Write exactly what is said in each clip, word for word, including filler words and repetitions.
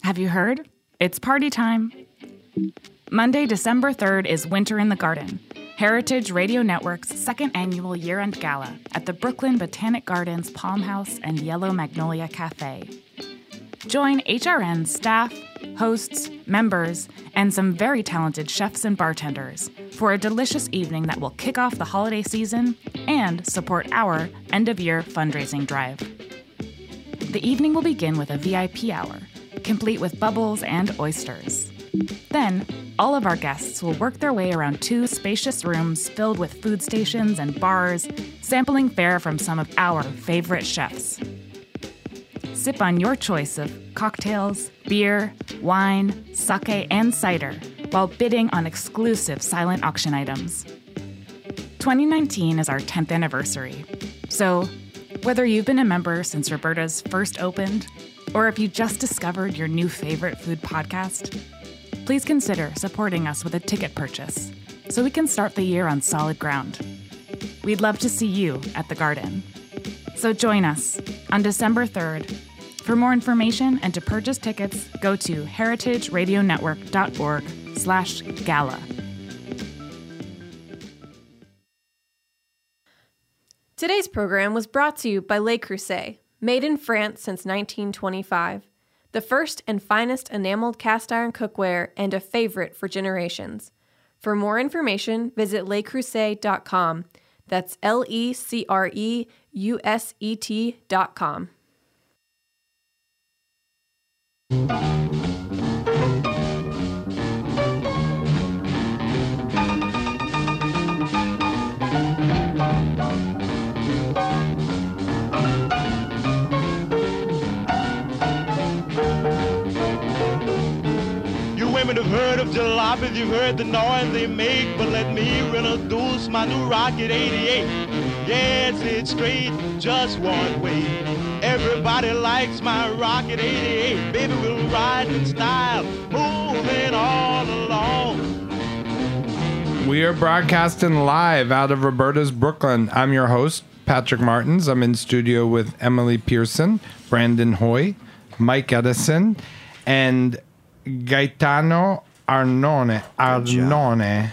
Have you heard? It's party time. Monday, December third is Winter in the Garden, Heritage Radio Network's second annual year-end gala at the Brooklyn Botanic Gardens Palm House and Yellow Magnolia Cafe. Join H R N staff, hosts, members, and some very talented chefs and bartenders for a delicious evening that will kick off the holiday season and support our end-of-year fundraising drive. The evening will begin with a V I P hour, complete with bubbles and oysters. Then, all of our guests will work their way around two spacious rooms filled with food stations and bars, sampling fare from some of our favorite chefs. Sip on your choice of cocktails, beer, wine, sake, and cider while bidding on exclusive silent auction items. twenty nineteen is our tenth anniversary, so whether you've been a member since Roberta's first opened, or if you just discovered your new favorite food podcast, please consider supporting us with a ticket purchase so we can start the year on solid ground. We'd love to see you at the Garden. So join us on December third. For more information and to purchase tickets, go to heritageradionetwork.org slash gala. Today's program was brought to you by Le Creuset, made in France since nineteen twenty-five. The first and finest enameled cast iron cookware and a favorite for generations. For more information, visit le creuset dot com. That's L E C R E U S E T dot com. Women have heard of jalopies, you've heard the noise they make, but let me introduce my new Rocket eighty-eight. Yes, it's straight, just one way. Everybody likes my Rocket eighty-eight. Baby, we'll ride in style, moving all along. We are broadcasting live out of Roberta's Brooklyn. I'm your host, Patrick Martins. I'm in studio with Emily Pearson, Brandon Hoy, Mike Edison, and Gaetano Arnone. Arnone.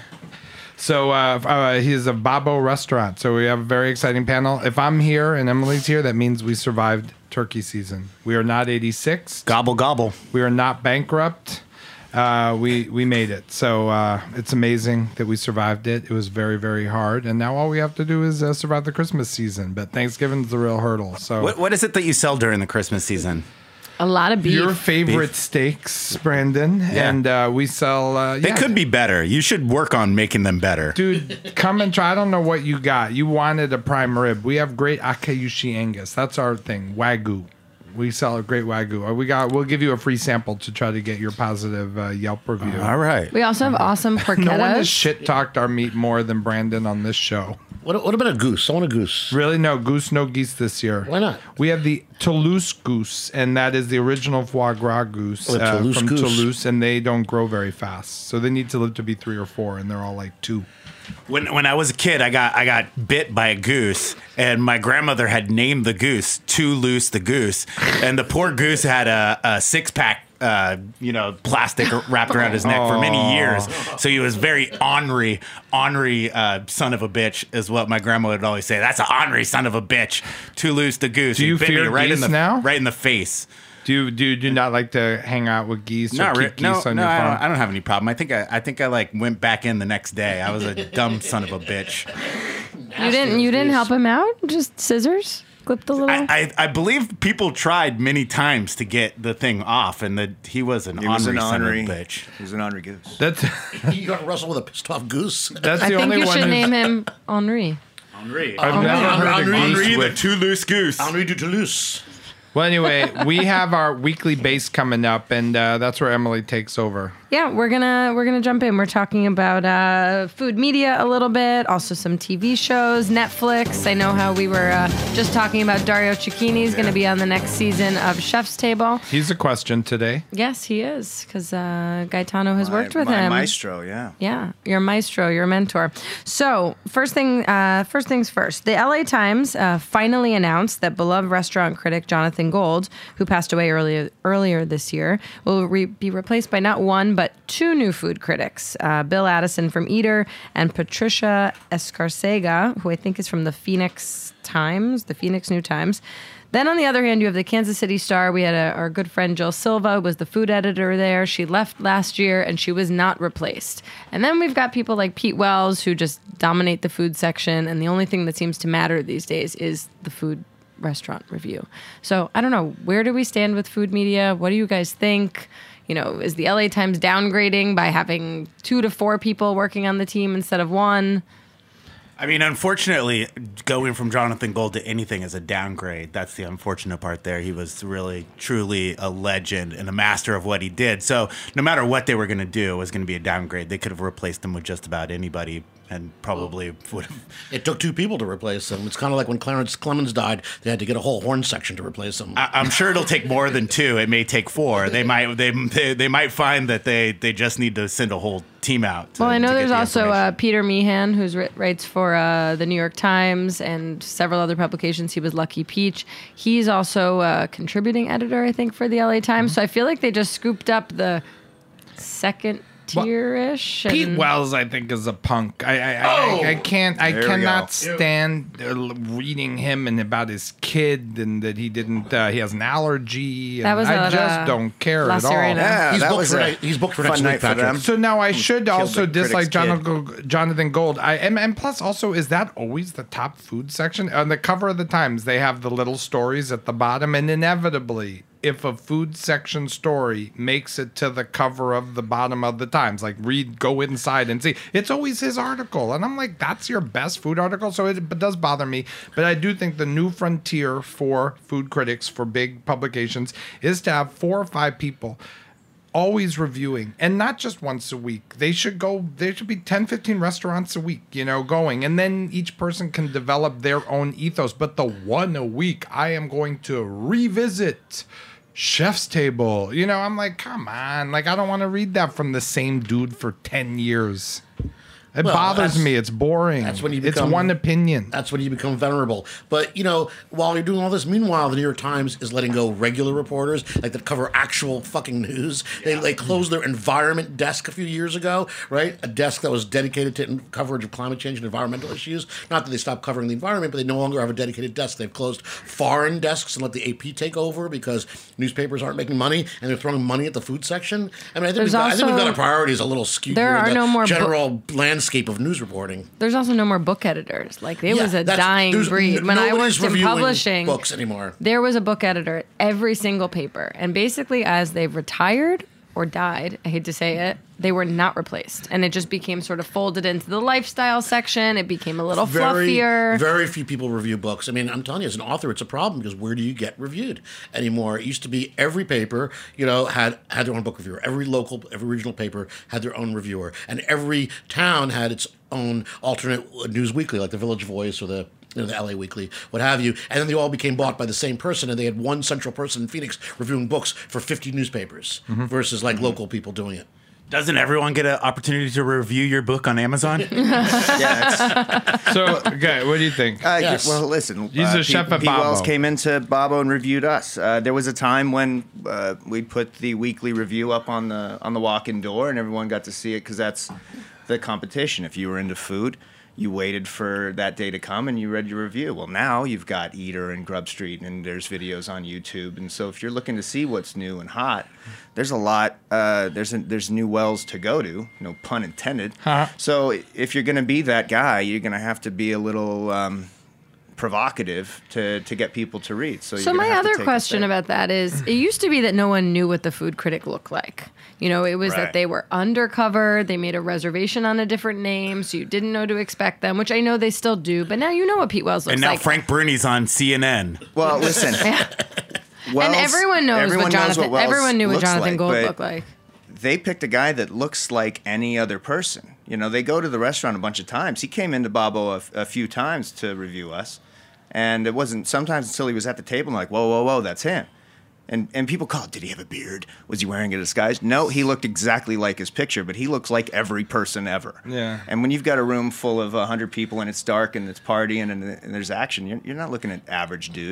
So uh, uh, he's a Babbo restaurant. So we have a very exciting panel. If I'm here and Emily's here, that means we survived turkey season. We are not eighty-six. Gobble, gobble. We are not bankrupt. Uh, we we made it. So uh, it's amazing that we survived it. It was very, very hard. And now all we have to do is uh, survive the Christmas season. But Thanksgiving's the real hurdle. So What, what is it that you sell during the Christmas season? A lot of beef. Your favorite Beef. steaks, Brandon. Yeah. And uh, we sell... Uh, They yeah. could be better. You should work on making them better. Dude, come and try. I don't know what you got. You wanted a prime rib. We have great Akaushi Angus. That's our thing. Wagyu. We sell a great Wagyu. Or we got. We'll give you a free sample to try to get your positive uh, Yelp review. All right. We also have awesome porchettas. No one has shit-talked our meat more than Brandon on this show. What, what about a goose? I want a goose. Really? No, goose, no geese this year. Why not? We have the Toulouse goose, and that is the original foie gras goose Oh, the uh, Toulouse from goose. Toulouse, and they don't grow very fast. So they need to live to be three or four, and they're all like two. When when I was a kid, I got I got bit by a goose, and my grandmother had named the goose Toulouse the goose, and the poor goose had a, a six pack. Uh, you know, plastic wrapped around his neck for many years. So he was very ornery, ornery uh, son of a bitch, is what my grandma would always say. That's an ornery son of a bitch. Toulouse the goose. Do you He bit me fear right geese in the, now? Right in the face. Do you do you do not like to hang out with geese or Not keep re- geese no, on no, your I farm? don't, I don't have any problem. I think I, I think I like went back in the next day. I was a dumb son of a bitch. You didn't. You didn't help him out. Just scissors. Clip the little. I, I, I believe people tried many times to get the thing off, and that he was an He was ornery an son of a ornery. bitch. He was an ornery goose. That's You got to wrestle with a pissed off goose. that's I the think only you one. should who's- name him Henri. Henri. I've never heard a Henri, goose Henri the with- Toulouse goose. Henri du Toulouse. Well, anyway, we have our weekly base coming up, and uh, that's where Emily takes over. Yeah, we're gonna we're gonna jump in. We're talking about uh, food media a little bit, also some T V shows, Netflix. I know how we were uh, just talking about Dario Cecchini is going to be on the next season of Chef's Table. He's a question today. Yes, he is, because uh, Gaetano has My- worked with my him. maestro, yeah. Yeah, your maestro, your mentor. So first thing, uh, first things first. The L A Times uh, finally announced that beloved restaurant critic Jonathan Jonathan Gold, who passed away earlier earlier this year, will re- be replaced by not one but two new food critics: uh, Bill Addison from Eater and Patricia Escarcega, who I think is from the Phoenix Times, the Phoenix New Times. Then on the other hand, you have the Kansas City Star. We had a, our good friend Jill Silva was the food editor there. She left last year and she was not replaced. And then we've got people like Pete Wells who just dominate the food section. And the only thing that seems to matter these days is the food restaurant review. So I don't know, where do we stand with food media? What do you guys think? You know, is the L A Times downgrading by having two to four people working on the team instead of one? I mean, unfortunately, going from Jonathan Gold to anything is a downgrade. That's the unfortunate part there. He was really, truly a legend and a master of what he did. So no matter what they were going to do, it was going to be a downgrade. They could have replaced him with just about anybody and probably would have. It took two people to replace him. It's kind of like when Clarence Clemens died, they had to get a whole horn section to replace him. I, I'm sure it'll take more than two. It may take four. They might they they, they might find that they, they just need to send a whole team out. To, well, I know to get there's the also uh, information. Peter Meehan, who writes for uh, the New York Times and several other publications. He was Lucky Peach. He's also a contributing editor, I think, for the L A Times. Mm-hmm. So I feel like they just scooped up the second tier-ish. Pete and- Wells, I think, is a punk. I I, I, I can't. I There we cannot go. stand uh, reading him and about his kid and that he didn't. Uh, he has an allergy. And That was I at, just uh, don't care La at all. Sirena. Yeah, He's that booked was for a night- he's booked for fun next night week, for Patrick. them. So now I should Killed also the dislike critic's Jonathan, Jonathan Gold. I and, and plus also is that always the top food section on the cover of the Times? They have the little stories at the bottom, and inevitably, if a food section story makes it to the cover of the bottom of the Times, like read, go inside and see, it's always his article, and I'm like, that's your best food article. So it, it does bother me, but I do think the new frontier for food critics for big publications is to have four or five people always reviewing, and not just once a week. They should go, there should be ten, fifteen restaurants a week, you know, going, and then each person can develop their own ethos. But the one a week, I am going to revisit Chef's Table. You know, I'm like, come on. Like, I don't want to read that from the same dude for ten years. It Well, bothers that's- me. It's boring. that's when you It's become- one opinion. That's when you become venerable. But, you know, while you're doing all this, meanwhile, the New York Times is letting go regular reporters, like that cover actual fucking news. They, they closed their environment desk a few years ago, right? A desk that was dedicated to coverage of climate change and environmental issues. Not that they stopped covering the environment, but they no longer have a dedicated desk. They've closed foreign desks and let the A P take over because newspapers aren't making money and they're throwing money at the food section. I mean, I think, we've There's got, I think we've got also- our priorities a little skewed There here in are the no more bo- general landscape of news reporting. There's also no more book editors. Like, it Yeah, was a that's- dying there's breed. n- When I nobody's worked in reviewing publishing, books anymore. there was a book editor at every single paper. And basically, as they've retired or died, I hate to say it, they were not replaced. And it just became sort of folded into the lifestyle section. It became a little very, fluffier. Very few people review books. I mean, I'm telling you, as an author, it's a problem because where do you get reviewed anymore? It used to be every paper, you know, had had their own book reviewer. Every local, every regional paper had their own reviewer, and every town had its own alternate news weekly, like the Village Voice or the you know, the L A Weekly, what have you. And then they all became bought by the same person, and they had one central person in Phoenix reviewing books for fifty newspapers versus like local people doing it. Doesn't everyone get an opportunity to review your book on Amazon? Yeah, it's, So, okay, what do you think? uh, Yes. Well, listen. He's uh, a chef Pete, at Pete Wells Babbo. came into Babbo and reviewed us. Uh, there was a time when uh, we'd put the weekly review up on the on the walk-in door, and everyone got to see it because that's the competition. If you were into food, you waited for that day to come and you read your review. Well, now you've got Eater and Grub Street, and there's videos on YouTube. And so if you're looking to see what's new and hot, there's a lot. Uh, there's a, there's new wells to go to. No pun intended. Huh. So if you're going to be that guy, you're going to have to be a little um, provocative to, to get people to read. So, So you're my gonna have to other take a question stand. about that is, it used to be that no one knew what the food critic looked like. You know, it was Right. that they were undercover, they made a reservation on a different name, so you didn't know to expect them, which I know they still do, but now you know what Pete Wells looks and now like. Frank Bruni's on C N N. Well, listen. Wells, and everyone knows everyone what knows Jonathan Wells everyone knew what looks Jonathan like, Gold but looked like. They picked a guy that looks like any other person. You know, they go to the restaurant a bunch of times. He came into Babbo a, a few times to review us. And it wasn't sometimes until he was at the table and like, whoa, whoa, whoa, that's him. And and people call, did he have a beard? Was he wearing a disguise? No, he looked exactly like his picture, but he looks like every person ever. Yeah. And when you've got a room full of one hundred people and it's dark and it's partying and, and there's action, you're, you're not looking at average dude.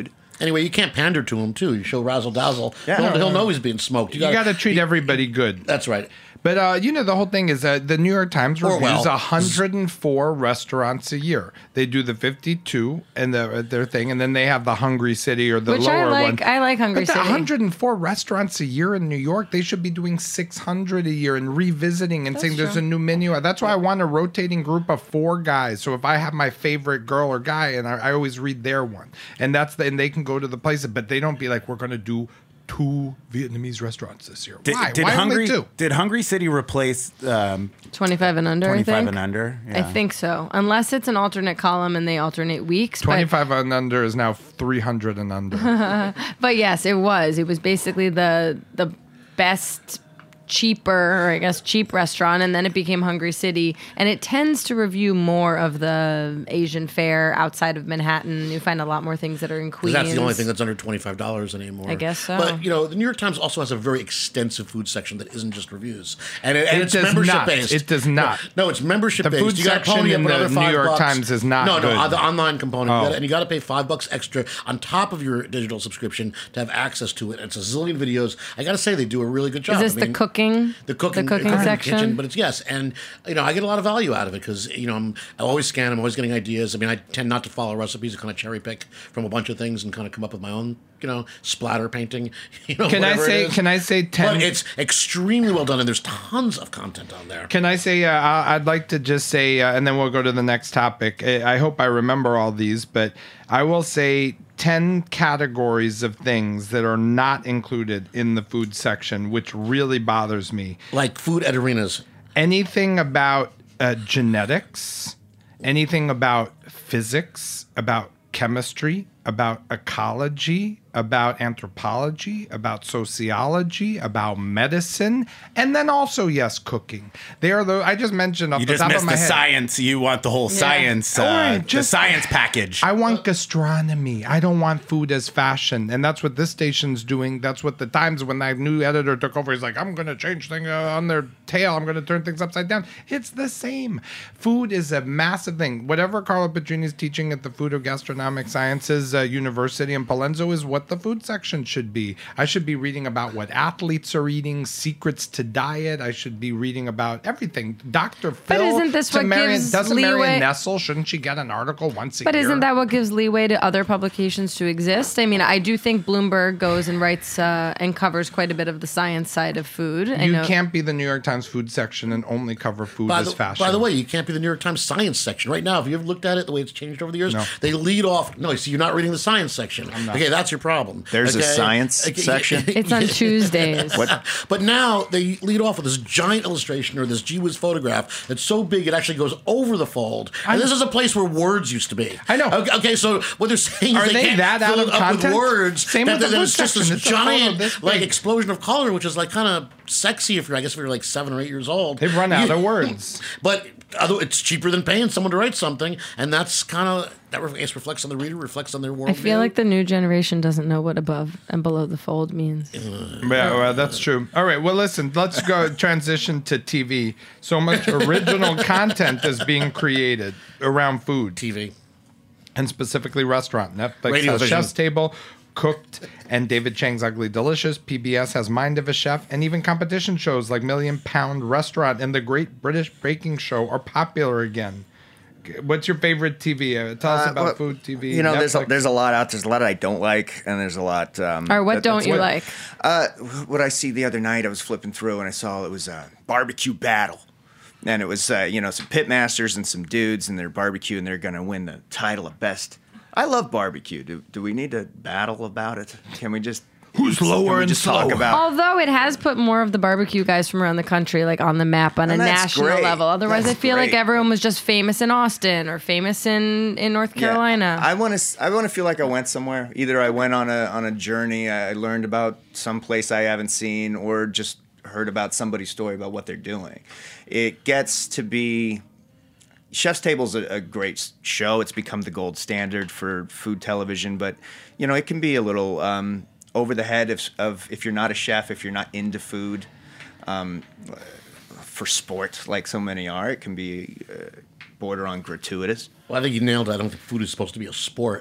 Anyway, you can't pander to him too. You show razzle dazzle. Yeah. He'll, he'll know he's being smoked. You got to treat everybody good. That's right. But, uh, you know, the whole thing is that the New York Times Or reviews well. one hundred four restaurants a year. They do the fifty-two and the, their thing, and then they have the Hungry City or the Which I lower like. one. I like Hungry but the City. one hundred four restaurants a year in New York, they should be doing six hundred a year and revisiting and saying there's true. a new menu. That's why I want a rotating group of four guys. So if I have my favorite girl or guy, and I, I always read their one, and that's the, and they can go to the places, but they don't be like, we're going to do two Vietnamese restaurants this year. Did, Why? did Why Hungry only two? did Hungry City replace um, twenty-five and under, I twenty-five think. and under? I Yeah. think so. Unless it's an alternate column and they alternate weeks. but- twenty-five and under is now three hundred and under. But yes, it was. It was basically the the best cheaper, or I guess cheap restaurant, and then it became Hungry City, and it tends to review more of the Asian fare outside of Manhattan. You find a lot more things that are in 'Cause Queens. that's the only thing that's under twenty-five dollars anymore. I guess so. But, you know, the New York Times also has a very extensive food section that isn't just reviews. And, it, and It it's does membership not. based. It does not. No, no, it's membership The based. food You got to section pony up in the another New five York bucks. Times is not No, good. no, the online component. Oh. You gotta, and you got to pay five bucks extra on top of your digital subscription to have access to it. It's a zillion videos. I got to say, they do a really good job. Is this I mean, the cooking? The cooking, The cooking the section? kitchen, but it's yes, and you know I get a lot of value out of it because you know I'm I always scan, I'm always getting ideas. I mean I tend not to follow recipes, I kind of cherry pick from a bunch of things and kind of come up with my own you know splatter painting. You know, Can I whatever it say? is. Can I say ten? But it's extremely well done, and there's tons of content on there. Can I say? Uh, I- I'd like to just say, uh, and then we'll go to the next topic. I I hope I remember all these, but I will say ten categories of things that are not included in the food section, which really bothers me. Like food at arenas. Anything about uh, genetics, anything about physics, about chemistry, about ecology, about anthropology, about sociology, about medicine, and then also, yes, cooking. They are the, I just mentioned off You the just top of missed my the head. science. You want the whole science, uh, All right, the just- science package. I want gastronomy. I don't want food as fashion. And that's what this station's doing. That's what the Times, when that new editor took over, he's like, I'm going to change things uh, on their tail. I'm going to turn things upside down. It's the same. Food is a massive thing. Whatever Carlo Petrini is teaching at the Food of Gastronomic Sciences uh, University in Palenzo is what the food section should be. I should be reading about what athletes are eating, secrets to diet. I should be reading about everything. Doctor Phil. But isn't this to what Marion, gives doesn't leeway- Marion Nessel, shouldn't she get an article once a But year? isn't that what gives leeway to other publications to exist? I mean, I do think Bloomberg goes and writes uh, and covers quite a bit of the science side of food. I You know. can't be the New York Times food section and only cover food By as the, fashion. by the way, you can't be the New York Times science section right now. Have you ever looked at it the way it's changed over the years? No. They lead off. No, see, you're not reading the science section. Okay, that's your problem. There's a okay? science Okay, section? It's on Tuesdays. But now they lead off with this giant illustration or this gee whiz photograph that's so big it actually goes over the fold. And this is a place where words used to be. I know. Okay, okay, so what they're saying Are is they, they can't that fill out it of up content? with words. Same that, with the that food it's just section. this It's a photo giant this like big. explosion of color, which is like kind of sexy if you're, I guess, if you're like seven or eight years old. They've run out You- of words. But although it's cheaper than paying someone to write something, and that's kind of that re- I guess reflects on the reader, reflects on their world. I feel like the new generation doesn't know what above and below the fold means. Yeah, well, that's true. All right, well, listen, let's go transition to T V. So much original content is being created around food, T V. and specifically restaurant. Netflix Radio has vision. Chef's Table, Cooked, and David Chang's Ugly Delicious. P B S has Mind of a Chef, and even competition shows like Million Pound Restaurant and The Great British Baking Show are popular again. What's your favorite T V? Uh, tell us Uh, about well, food T V. You know, there's a, Netflix. there's a lot out. There's a lot I don't like, and there's a lot. Um, Or what that- don't that's you what- like? Uh, what I see the other night, I was flipping through and I saw it was a barbecue battle, and it was uh, you know some pit masters and some dudes and they're barbecue and they're gonna win the title of best. I love barbecue. Do do we need to battle about it? Can we just Who's can lower we and just talk slower? about? Although it has put more of the barbecue guys from around the country like on the map on And a that's national great. level. Otherwise, That's I feel like great. everyone was just famous in Austin or famous in, in North Yeah. Carolina. I want to. I want to feel like I went somewhere. Either I went on a on a journey. I learned about some place I haven't seen, or just heard about somebody's story about what they're doing. It gets to be. Chef's Table's a, a great s- show. It's become the gold standard for food television, but you know it can be a little um, over the head if, of if you're not a chef, if you're not into food. Um, for sport, like so many are, it can be uh, border on gratuitous. Well, I think you nailed it. I don't think food is supposed to be a sport.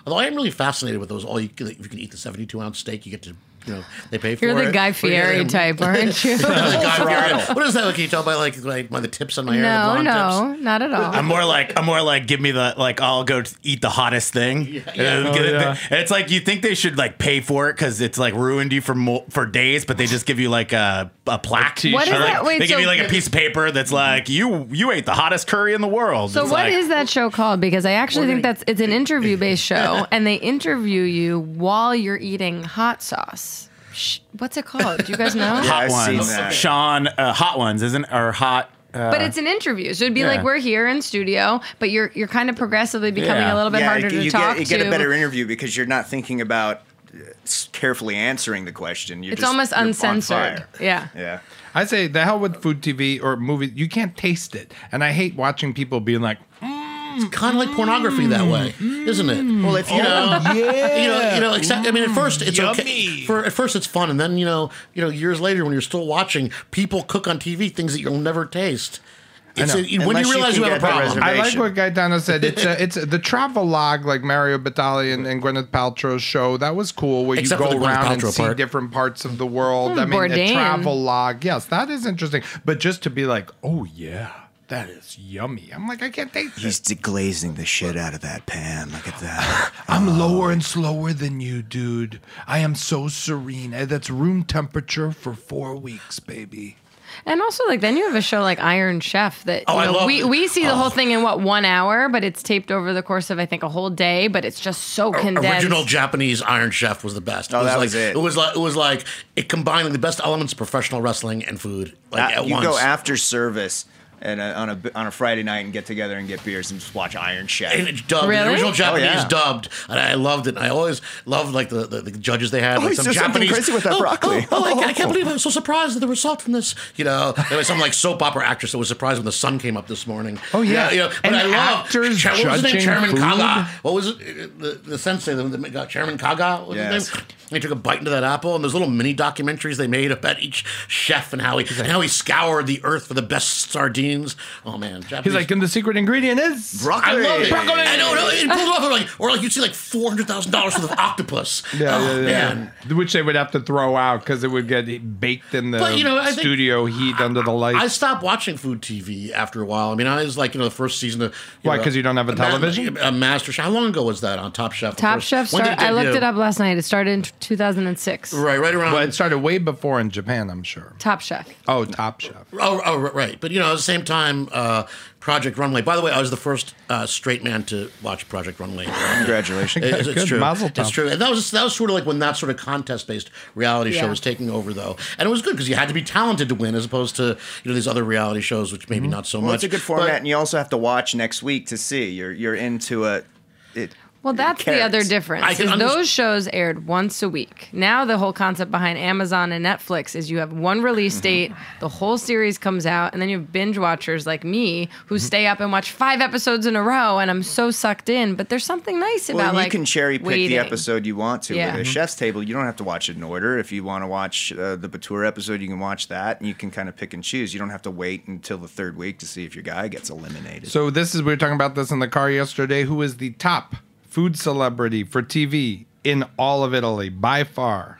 Although I am really fascinated with those. All you can, if you can eat the seventy-two ounce steak, you get to. You know, they pay for You're it. the Guy Fieri Yeah. type, aren't you? The Guy Fieri. What is that? Can you tell by like, like by the tips on my hair? the No, blonde no, tips? not at all. I'm more like I'm more like give me the like I'll go t- eat the hottest thing. Yeah, yeah. And, Oh, yeah. and it's like you think they should like pay for it because it's like ruined you for mo- for days, but they just give you like a a plaque. t-shirt. What is Or, like, that? Wait, they give so- you like a piece of paper that's like you you ate the hottest curry in the world. So It's what like, is that show called? Because I actually think that's it's an interview based show, and they interview you while you're eating hot sauce. Sh- What's it called? Do you guys know? Yeah, Hot I've seen ones, that. Sean? Uh, hot ones, isn't or hot? Uh, But it's an interview, so it'd be Yeah. like we're here in studio, but you're you're kind of progressively becoming Yeah. a little bit yeah, harder you, to you talk get, you to. get a better interview because you're not thinking about uh, s- carefully answering the question. You're It's just, almost you're on uncensored. fire. Yeah. Yeah. I say the hell with food T V or movies. You can't taste it, and I hate watching people being like, It's kind of like pornography that way, isn't it? Well, if you You know, yeah, you know, you know. Except, I mean, at first it's okay. Yummy. For at first it's fun, and then you know, you know, years later when you're still watching, people cook on T V things that you'll never taste. It's know. a, when Unless you you realize can you, have a get the problem. reservation. I like what Gaetano said. It's a, it's a, the travel log, like Mario Batali and, and Gwyneth Paltrow's show. That was cool, where Except you for go the Gwyneth around and Paltrow see part. different parts of the world. Hmm, I mean, a Bourdain. travel log. Yes, that is interesting. But just to be like, oh yeah, that is yummy. I'm like, I can't taste He's it. deglazing the shit out of that pan. Look at that. I'm lower and slower than you, dude. I am so serene. Eh, That's room temperature for four weeks, baby. And also, like, then you have a show like Iron Chef that Oh, you I know, love we it. we see the Oh. whole thing in what one hour, but it's taped over the course of I think a whole day. But it's just so condensed. Original Japanese Iron Chef was the best. Oh, it was that like, was it. It was like it was like it combined the best elements of professional wrestling and food like Uh, at you once. go after service and uh, on a on a Friday night and get together and get beers and just watch Iron Chef. And it's dubbed. Really? The original Oh, Japanese yeah. dubbed, and I loved it. And I always loved like the, the, the judges they had. Oh, like he's some doing something Japanese. crazy with that oh, broccoli. Oh, oh, I, can't- I can't believe I'm so surprised at the result from this. You know, there was some like soap opera actress that was surprised when the sun came up this morning. Oh, yeah. you know, but And I love actors Cha- what was his name? judging Chairman food. Kaga. What was it? The, the sensei, the, the got Chairman Kaga. What was Yes. his name? And he took a bite into that apple, and there's little mini documentaries they made about each chef and how he and how he scoured the earth for the best sardines. Oh man, Japanese. He's like, and the secret ingredient is Broccoli. I love it. Broccoli. I know, no, it pulls it off like, or like you'd see like four hundred thousand dollars worth of octopus. Yeah, oh, yeah, yeah. man. Which they would have to throw out because it would get baked in the But, you know, I think- studio heat under the lights. I stopped watching food T V after a while. I mean, I was like, you know, the first season of. You Why, know, 'cause you don't have a Ma- television? A Master Chef. How long ago was that on Top Chef? The Top first- Chef. when did Start, I looked debut? it up last night. It started in two thousand six. Right, right around. well, it started way before in Japan, I'm sure. Top Chef. Oh, Top Chef. Oh, oh, right. But you know, at the same time, uh, Project Runway. By the way, I was the first uh, straight man to watch Project Runway. Congratulations. It- it's, it's Good, true. mazel tov. It's true. And that was that was sort of like when that sort of contest-based reality show Yeah. was taking over, though. And it was good because you had to be talented to win, as opposed to you know these other reality shows, which maybe not so Well, much. it's a good format, But- and you also have to watch next week to see. You're you're into a. It, Well, that's the other carrots. difference. I can is underst- those shows aired once a week. Now the whole concept behind Amazon and Netflix is you have one release date, the whole series comes out, and then you have binge watchers like me who stay up and watch five episodes in a row, and I'm so sucked in. But there's something nice Well, about you like can cherry pick waiting. the episode you want to. Yeah. With a chef's table, you don't have to watch it in order. If you want to watch uh, the Batur episode, you can watch that, and you can kind of pick and choose. You don't have to wait until the third week to see if your guy gets eliminated. So this is we were talking about this in the car yesterday. Who is the top food celebrity for T V in all of Italy by far?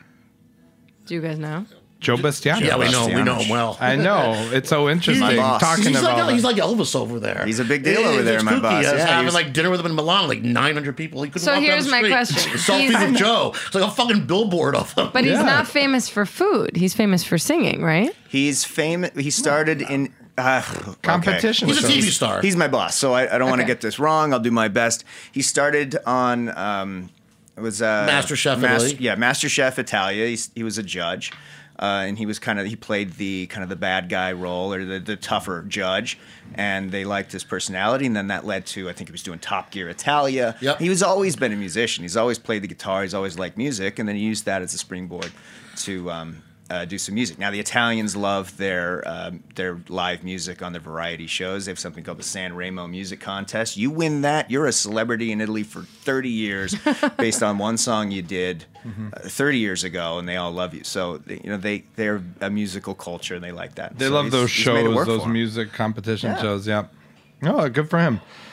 Do you guys know? Joe Bastiano. yeah, we know, we know Bastianich. him well. I know. It's so interesting my boss. talking He's about like, it. he's like Elvis over there. He's a big deal It- over there, it's my kooky. boss. I was Yeah, he having was- like dinner with him in Milan, like nine hundred people. He couldn't So walk down here's the my street. question. Selfies He's- with Joe. It's like a fucking billboard of him. But he's Yeah. not famous for food. He's famous for singing, right? He's famous. He started in uh, okay. Competition He's a shows. T V star. He's my boss, so I, I don't want to Okay. get this wrong. I'll do my best. He started on um, it was uh, Master Chef Italy. Yeah, Master Chef Italia. He's, he was a judge, uh, and he was kind of he played the kind of the bad guy role or the, the tougher judge, and they liked his personality, and then that led to I think he was doing Top Gear Italia. Yep. He was always been a musician. He's always played the guitar. He's always liked music, and then he used that as a springboard to. Um, Uh, do some music. Now the Italians love their um, their live music on their variety shows. They have something called the San Remo Music Contest. You win that, you're a celebrity in Italy for thirty years, based on one song you did uh, thirty years ago, and they all love you. So they, you know they they're a musical culture, and they like that. They So love he's- those he's made it shows, work those for him. music competition Yeah. shows. Yeah. Oh, good for him.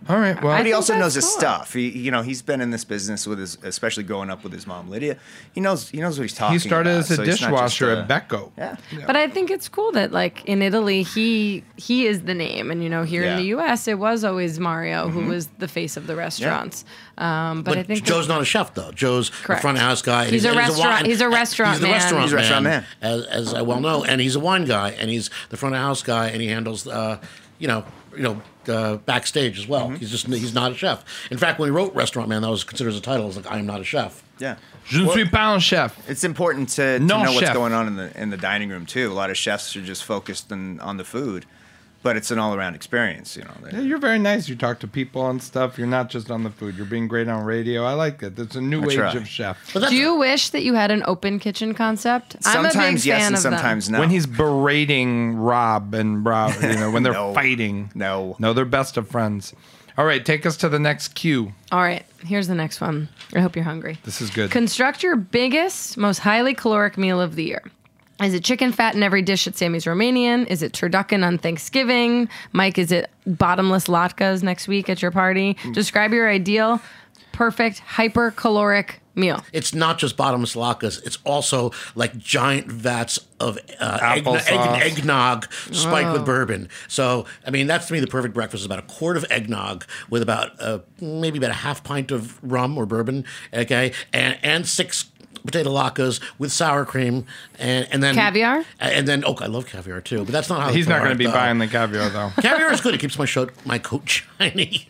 All right. Well, I But he think also that's knows his cool. stuff. He, you know, he's been in this business with his, especially growing up with his mom Lydia. He knows, he knows what he's talking he started about. as a So he's not just dishwasher a- at Becco. Yeah. But I think it's cool that like in Italy he he is the name, and you know here in Yeah. the U S it was always Mario who was the face of the restaurants. Um, but, But I think Joe's not a chef, though. Joe's Correct. the front of house guy. and He's a and restaurant- wine- he's a restaurant He's the man. restaurant He's a restaurant man, man. as, as I well know, and he's a wine guy, and he's the front of house guy, and he handles, uh, you know, you know, uh, backstage as well. He's just he's not a chef. In fact, when he wrote Restaurant Man, that was considered as a title. It was like, I am not a chef. Yeah. Je ne suis pas un chef. It's important to, to Non know what's chef. going on in the in the dining room too. A lot of chefs are just focused on, on the food, but it's an all around experience. You know. Yeah, you're very nice. You talk to people and stuff. You're not just on the food. You're being great on radio. I like it. There's a new I age try. of chef. But that's do you wish that you had an open kitchen concept? I'm a big Sometimes yes fan and of them. sometimes no. When he's berating Rob and Rob, you know, when they're No. fighting. No. No, they're best of friends. All right, take us to the next cue. All right, here's the next one. I hope you're hungry. This is good. Construct your biggest, most highly caloric meal of the year. Is it chicken fat in every dish at Sammy's Romanian? Is it turducken on Thanksgiving? Mike, is it bottomless latkes next week at your party? Describe your ideal, perfect, hyper-caloric meal. It's not just bottomless latkes. It's also like giant vats of uh, egg, Applesauce. egg, eggnog spiked with bourbon. So, I mean, that's to me the perfect breakfast. Is about a quart of eggnog with about uh, maybe about a half pint of rum or bourbon, okay, and and six potato latkes with sour cream, and and then Caviar? and then oh, I love caviar too, but that's not how He's it's not going to hard, be though. buying the caviar, though. Caviar is good. It keeps my show, my coat shiny.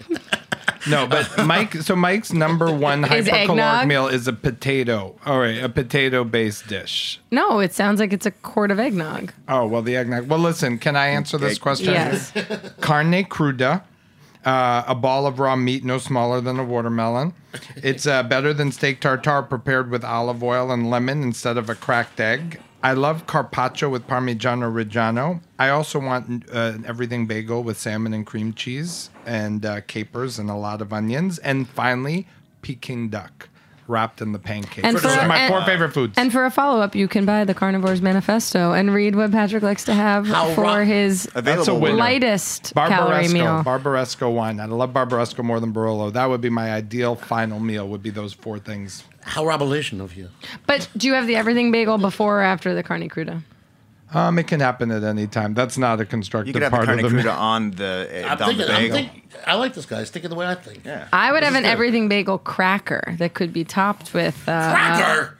No, but Mike, so Mike's number one Is hypercaloric eggnog? meal is a potato. All right, a potato-based dish. No, it sounds like it's a quart of eggnog. Oh, well, the eggnog. Well, listen, can I answer this Egg- question? Yes. Carne cruda, uh, a ball of raw meat no smaller than a watermelon. It's uh, better than steak tartare prepared with olive oil and lemon instead of a cracked egg. I love carpaccio with Parmigiano Reggiano. I also want uh, an everything bagel with salmon and cream cheese and uh, capers and a lot of onions. And finally, Peking duck wrapped in the pancake. And Those for- are my and- four favorite foods. And for a follow-up, you can buy the Carnivore's Manifesto and read what Patrick likes to have How for ro- his That's a Available. winner. lightest calorie Barbaresco, meal. Barbaresco wine. I love Barbaresco more than Barolo. That would be my ideal final meal. Would be those four things. How revelation of you. But do you have the everything bagel before or after the carne cruda? Um, it can happen at any time. That's not a You constructive could have the part carne of the cruda meal. on the, uh, I'm on thinking, the I'm bagel. thinking, I like this guy. He's thinking the way I think. Yeah. I would have is an good. everything bagel cracker that could be topped with. Uh, Cracker!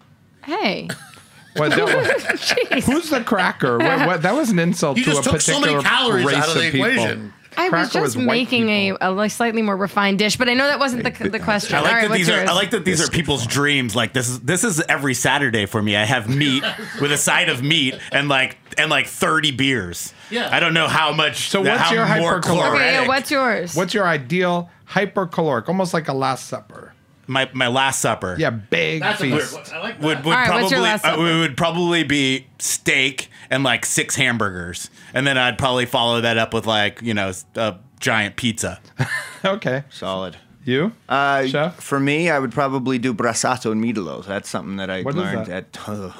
Hey, What, that, who's the cracker? What, what, that was an insult You to just a took so many particular calories race out of the people. equation. I was Cracker just was white making a, people. a like slightly more refined dish, but I know that wasn't the, the question. I like All right, that what's these yours? are. I like that these are people's dreams. Like this is this is every Saturday for me. I have meat with a side of meat and like and like thirty beers. Yeah. I don't know how much. So what's how your more hypercaloric- Okay, yeah, caloretic- what's yours? What's your ideal hypercaloric? Almost like a Last Supper. my my Last Supper? Yeah, big That's a weird feast. one. I like that. Would would All right, probably what's your Last uh, Supper? would probably be steak and like six hamburgers, and then I'd probably follow that up with like you know a giant pizza. Okay. Solid. You? Uh, Chef? For me, I would probably do brassato and midillos. That's something that I What is learned that?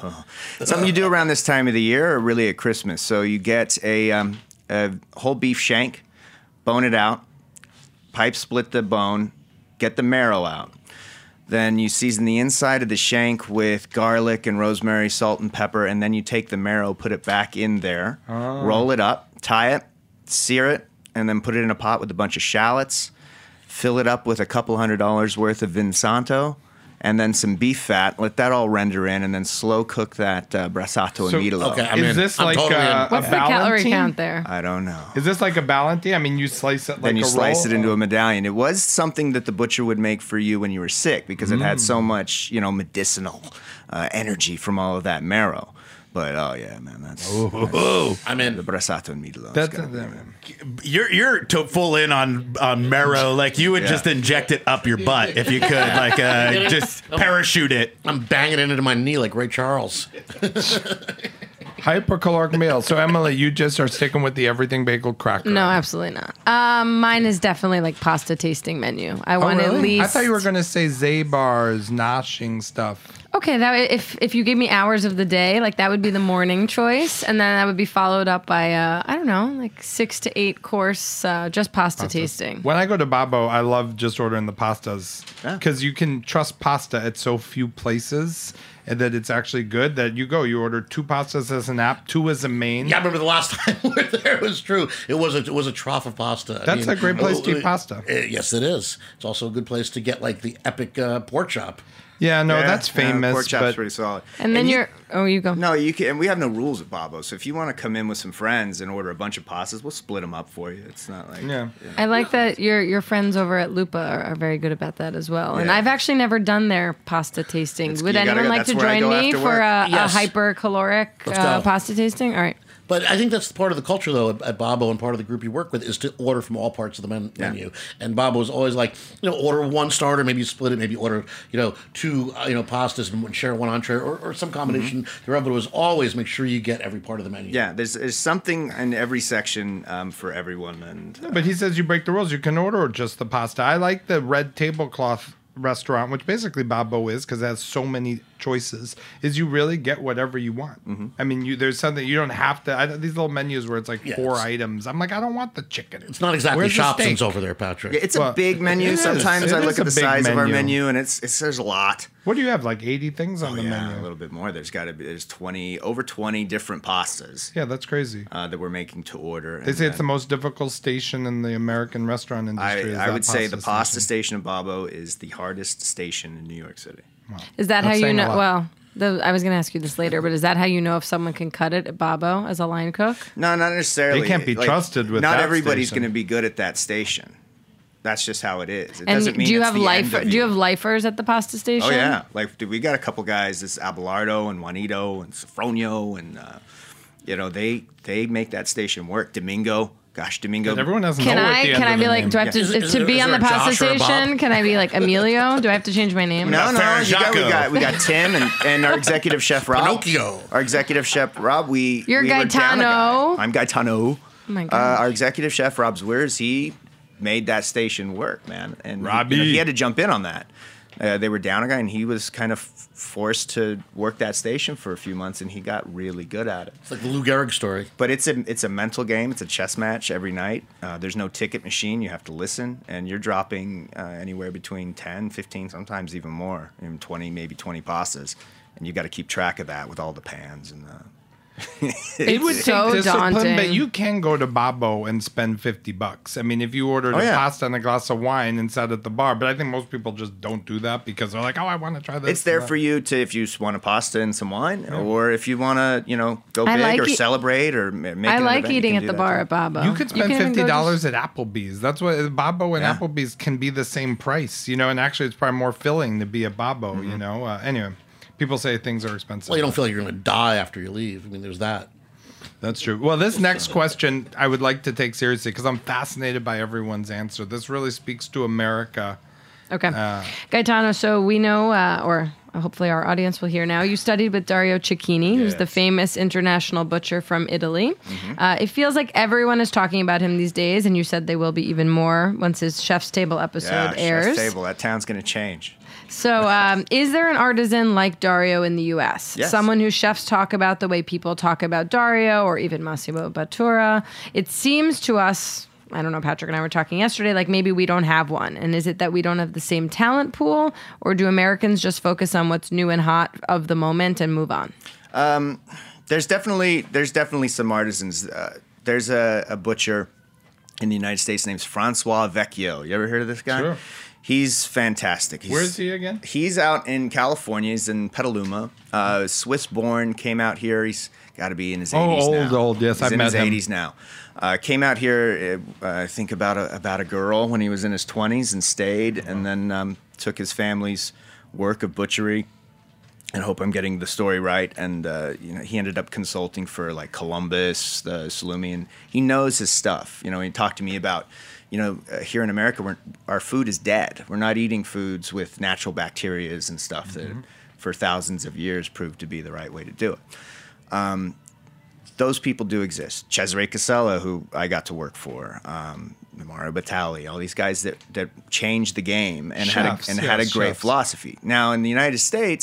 at something you do around this time of the year, or really at Christmas. So you get a, um, a whole beef shank, bone it out, pipe split the bone, get the marrow out. Then you season the inside of the shank with garlic and rosemary, salt and pepper, and then you take the marrow, put it back in there, roll it up, tie it, sear it, and then put it in a pot with a bunch of shallots. Fill it up with a couple hundred dollars worth of Vinsanto, and then some beef fat. Let that all render in, and then slow cook that uh, brassato So- and midillo. Okay, I'm Is in. this I'm like totally uh, in. What's a the calorie Valentine? count there? I don't know. Is this like a Valentine? I mean, you slice it like Then you a slice roll? it into a medallion. It was something that the butcher would make for you when you were sick because it had Mm. so much, you know, medicinal uh, energy from all of that marrow. But oh yeah, man, that's, that's I'm in. the brassato and midillo. That's That's You're you're to full in on on marrow. Like you would Yeah. just inject it up your butt if you could. Like uh, just parachute it. I'm banging it into my knee like Ray Charles. Hypercaloric meal. So, Emily, you just are sticking with the everything bagel cracker. No, absolutely not. Um, mine is definitely like pasta tasting menu. I Oh, want really? at least. I thought you were going to say Zabar's noshing stuff. Okay, that if if you gave me hours of the day, like that would be the morning choice, and then that would be followed up by uh, I don't know, like six to eight course uh, just pasta tasting. When I go to Babbo, I love just ordering the pastas because Yeah. you can trust pasta at so few places, and that it's actually good. That you go, you order two pastas as an app, two as a main. Yeah, I remember the last time we were there. It was true. It was a it was a trough of pasta. I That's mean, a great place to uh, eat pasta. uh, yes, it is. It's also a good place to get like the epic uh, pork chop. Yeah, no, Yeah, that's yeah, famous. pork chop's but pretty solid. And then you- you're oh, you go. No, you can, and we have no rules at Babbo. So if you want to come in with some friends and order a bunch of pastas, we'll split them up for you. It's not like yeah. I like that your your friends over at Lupa are, are very good about that as well. And Yeah. I've actually never done their pasta tasting. It's- Would you gotta anyone go- like that's to where I join go me after for work. a, Yes. a hypercaloric Let's uh, go. pasta tasting? All right. But I think that's part of the culture, though, at, at Babbo, and part of the group you work with is to order from all parts of the men- Yeah. menu. And Babbo is always like, you know, order one starter, maybe you split it, maybe order, you know, two, uh, you know, pastas and share one entree, or, or some combination thereof. But it was always make sure you get every part of the menu. Yeah, there's there's something in every section um, for everyone, and uh, But he says you break the rules. You can order just the pasta. I like the red tablecloth restaurant, which basically Babbo is because it has so many choices. Is you really get whatever you want. Mm-hmm. I mean, you there's something you don't have to. I, don't- these little menus where it's like Yes. four items. I'm like, I don't want the chicken. It's not exactly Where's the Shopson's steak? over there, Patrick. Yeah, it's Well, a big menu. it is. Sometimes It I is look a at the big size of our menu. menu, and it's it's there's a lot. What do you have? Like eighty things on Oh, the yeah, menu. a little bit more. There's got to be there's twenty over twenty different pastas Yeah, that's crazy. uh, that we're making to order. They say it's the most difficult station in the American restaurant I, industry. is I that would say the pasta station. station of Babbo is the hardest station in New York City. Is that That's how you saying a know? lot. Well, the, I was going to ask you this later, but is that how you know if someone can cut it at Babbo as a line cook? No, not necessarily. They can't be trusted with Not that everybody's station. going to be good at that station. That's just how it is. It And doesn't mean do you it's have the life? end of Do you have lifers at the pasta station? Oh yeah, like dude, we got a couple guys. This Abelardo and Juanito and Sofronio, and uh, you know they they make that station work. Domingo, gosh, Domingo. But everyone doesn't Can know what I? the end Can I of be the like? name- Do I have to Is- is to there- be is on the there a pasta Josh or a Bob? station? Can I be like Emilio? Do I have to change my name? No, no, Ferragamo. you got, we got we got Tim and, and our executive chef Rob. Pinocchio. Our executive chef Rob. We You're we were down a Gaetano. guy. I'm Gaetano. Oh my Uh, god. our executive chef Rob Zwirs, he made that station work, man, and he- Robbie. you know, he had to jump in on that. Uh, they were down a guy, and he was kind of forced to work that station for a few months, and he got really good at it. It's like the Lou Gehrig story. But it's a it's a mental game. It's a chess match every night. Uh, there's no ticket machine. You have to listen, and you're dropping uh, anywhere between ten, fifteen, sometimes even more, even twenty, maybe twenty pastas, and you got to keep track of that with all the pans and the. It would so take discipline, daunting. but you can go to Babbo and spend fifty bucks. I mean, if you ordered Oh, a yeah. pasta and a glass of wine and sat at the bar, but I think most people just don't do that because they're like, oh, I want to try this. It's there and for you to if you just want a pasta and some wine, or if you want to, you know, go I big like or e- celebrate or ma- make. I an like event, you eating can at do the that bar too. at Babbo. You could spend can even fifty go dollars just- at Applebee's. That's what Babbo and Yeah. Applebee's can be the same price, you know. And actually, it's probably more filling to be a Babbo, Mm-hmm. you know. Uh, anyway, people say things are expensive. Well, you don't feel like you're going to die after you leave. I mean, there's that. That's true. Well, this next question I would like to take seriously because I'm fascinated by everyone's answer. This really speaks to America. Okay. Uh, Gaetano, so we know, uh, or hopefully our audience will hear now, you studied with Dario Cecchini, who's the Yes. famous international butcher from Italy. Uh, it feels like everyone is talking about him these days, and you said they will be even more once his Chef's Table episode Yeah, airs. Chef's Table. That town's going to change. So, um, is there an artisan like Dario in the U S? Yes. Someone who chefs talk about the way people talk about Dario or even Massimo Bottura? It seems to us, I don't know, Patrick and I were talking yesterday, like maybe we don't have one. And is it that we don't have the same talent pool, or do Americans just focus on what's new and hot of the moment and move on? There's definitely there's definitely some artisans. Uh, there's a, a butcher in the United States named Francois Vecchio. You ever heard of this guy? Sure. He's fantastic. He's, Where is he again? He's out in California. He's in Petaluma. Uh, Swiss-born, came out here. He's got to be in his Oh, eighties old, now. old. Yes, He's I've in met his him. eighties now. Uh, came out here, uh, I think, about a, about a girl when he was in his twenties and stayed, and then um, took his family's work of butchery. And I hope I'm getting the story right. And uh, you know, he ended up consulting for like Columbus, the Salumi, and he knows his stuff. You know, he talked to me about, you know, uh, here in America, we're, our food is dead. We're not eating foods with natural bacterias and stuff that, for thousands of years, proved to be the right way to do it. Um, those people do exist. Cesare Casella, who I got to work for, um, Mario Batali, all these guys that, that changed the game and Chefs, had a, and had a yes, great chefs. philosophy. Now, in the United States,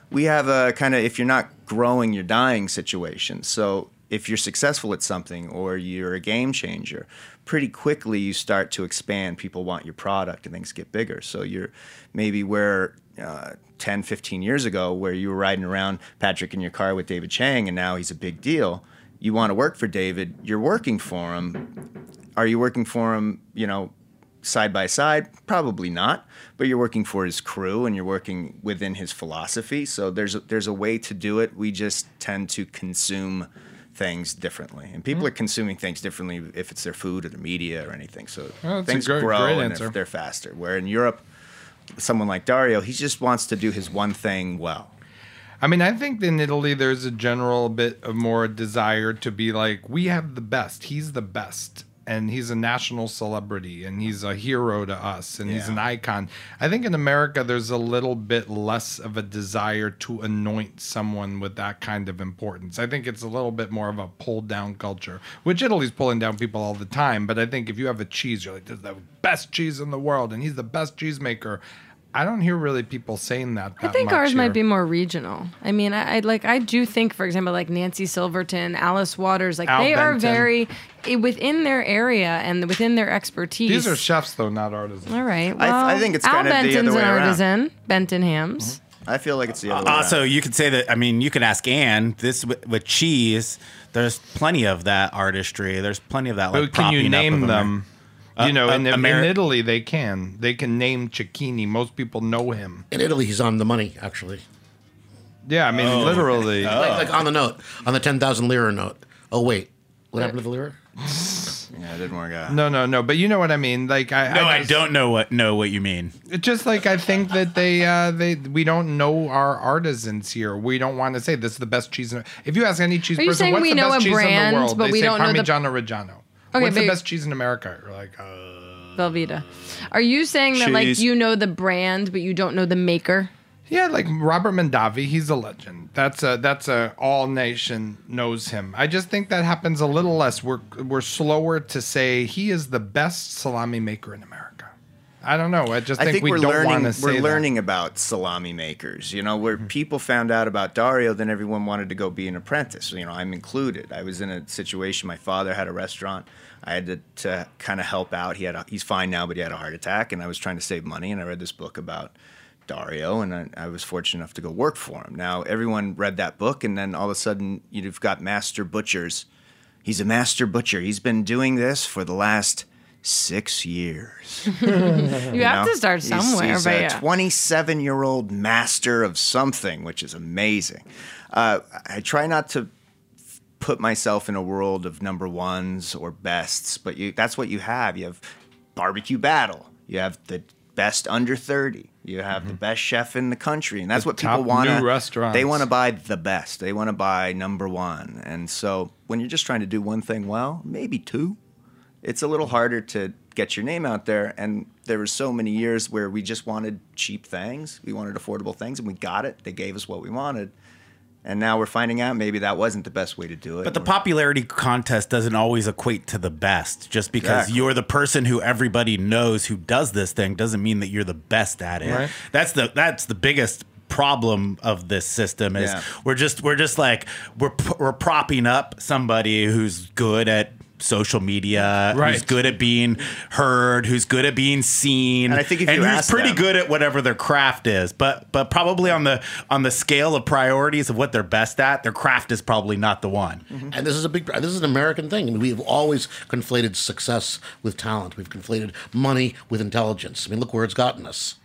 we have a kind of, if you're not growing, you're dying situation. So if you're successful at something or you're a game changer, pretty quickly you start to expand. People want your product and things get bigger. So you're maybe where uh, ten, fifteen years ago, where you were riding around, Patrick, in your car with David Chang, and now he's a big deal. You want to work for David, you're working for him. Are you working for him, you know, side by side? Probably not, but you're working for his crew and you're working within his philosophy. So there's a, there's a way to do it. We just tend to consume things differently, and people mm. are consuming things differently if it's their food or their media or anything. So oh, things great, grow great and they're, they're faster. Where in Europe, someone like Dario, he just wants to do his one thing well. I mean, I think in Italy there's a general bit of more desire to be like, we have the best. He's the best. And he's a national celebrity, and he's a hero to us, and yeah. he's an icon. I think in America there's a little bit less of a desire to anoint someone with that kind of importance. I think it's a little bit more of a pull-down culture, which Italy's pulling down people all the time. But I think if you have a cheese, you're like, this is the best cheese in the world, and he's the best cheesemaker. I don't hear really people saying that. that I think much ours here. might be more regional. I mean, I, I like I do think, for example, like Nancy Silverton, Alice Waters, like Al they Benton. are very eh, within their area and within their expertise. These are chefs, though, not artisans. All right. Well, I, I think it's Al kind of Benton's the other way an around. artisan. Benton Hams. Mm-hmm. I feel like it's the other way Also, around. you could say that. I mean, you could ask Anne. This with, with cheese. There's plenty of that artistry. There's plenty of that. Like, But can you propping up name of Amer- them? Uh, You know, uh, in, Ameri- in Italy, they can. They can name Cecchini. Most people know him. In Italy, he's on the money, actually. Yeah, I mean, literally. Like, like on the note, on the ten thousand lira note. Oh, wait. What happened to the lira? Yeah, it didn't work out. No, no, no. But you know what I mean. Like, I, No, I, just, don't know what know what you mean. It's just like I think that they, uh, they, we don't know our artisans here. We don't want to say this is the best cheese. In, if you ask any cheese Are you person, saying what's we the know best a cheese brand, in the world? but they we say don't know the- Parmigiano Reggiano. Okay, What's the but- best cheese in America? You're like, uh, Velveeta. Are you saying that like Cheese. you know the brand, but you don't know the maker? yeah, like Robert Mondavi. He's a legend. That's a that's a all nation knows him. I just think that happens a little less. We're we're slower to say he is the best salami maker in America. I don't know. I just think, I think we we're don't learning. want to say We're that. learning about salami makers. You know, where people found out about Dario, then everyone wanted to go be an apprentice. You know, I'm included. I was in a situation. My father had a restaurant. I had to, to kind of help out. He had a, he's fine now, but he had a heart attack, and I was trying to save money. And I read this book about Dario, and I, I was fortunate enough to go work for him. Now everyone read that book, and then all of a sudden you've got master butchers. He's a master butcher. He's been doing this for the last six years. You, have know? to start He's- somewhere, He's, but a yeah. twenty-seven-year-old master of something, which is amazing. Uh, I try not to f- put myself in a world of number ones or bests, but you, that's what you have. You have Barbecue Battle. You have the best under thirty. You have Mm-hmm. the best chef in the country, and that's The what people top want. new restaurants. They want to buy the best. They want to buy number one. And so when you're just trying to do one thing well, maybe two, it's a little harder to get your name out there. And there were so many years where we just wanted cheap things. We wanted affordable things, and we got it. They gave us what we wanted. And now we're finding out maybe that wasn't the best way to do it. But the Or- popularity contest doesn't always equate to the best. Just because Exactly. you're the person who everybody knows who does this thing doesn't mean that you're the best at it. Right. That's the that's the biggest problem of this system is Yeah. we're just we're just like we're p- we're propping up somebody who's good at social media, who's Right. good at being heard, who's good at being seen, And I think if and you who's ask pretty them- good at whatever their craft is. But but probably on the on the scale of priorities of what they're best at, their craft is probably not the one. And this is a big, this is an American thing. I mean, we've always conflated success with talent. We've conflated money with intelligence. I mean, look where it's gotten us.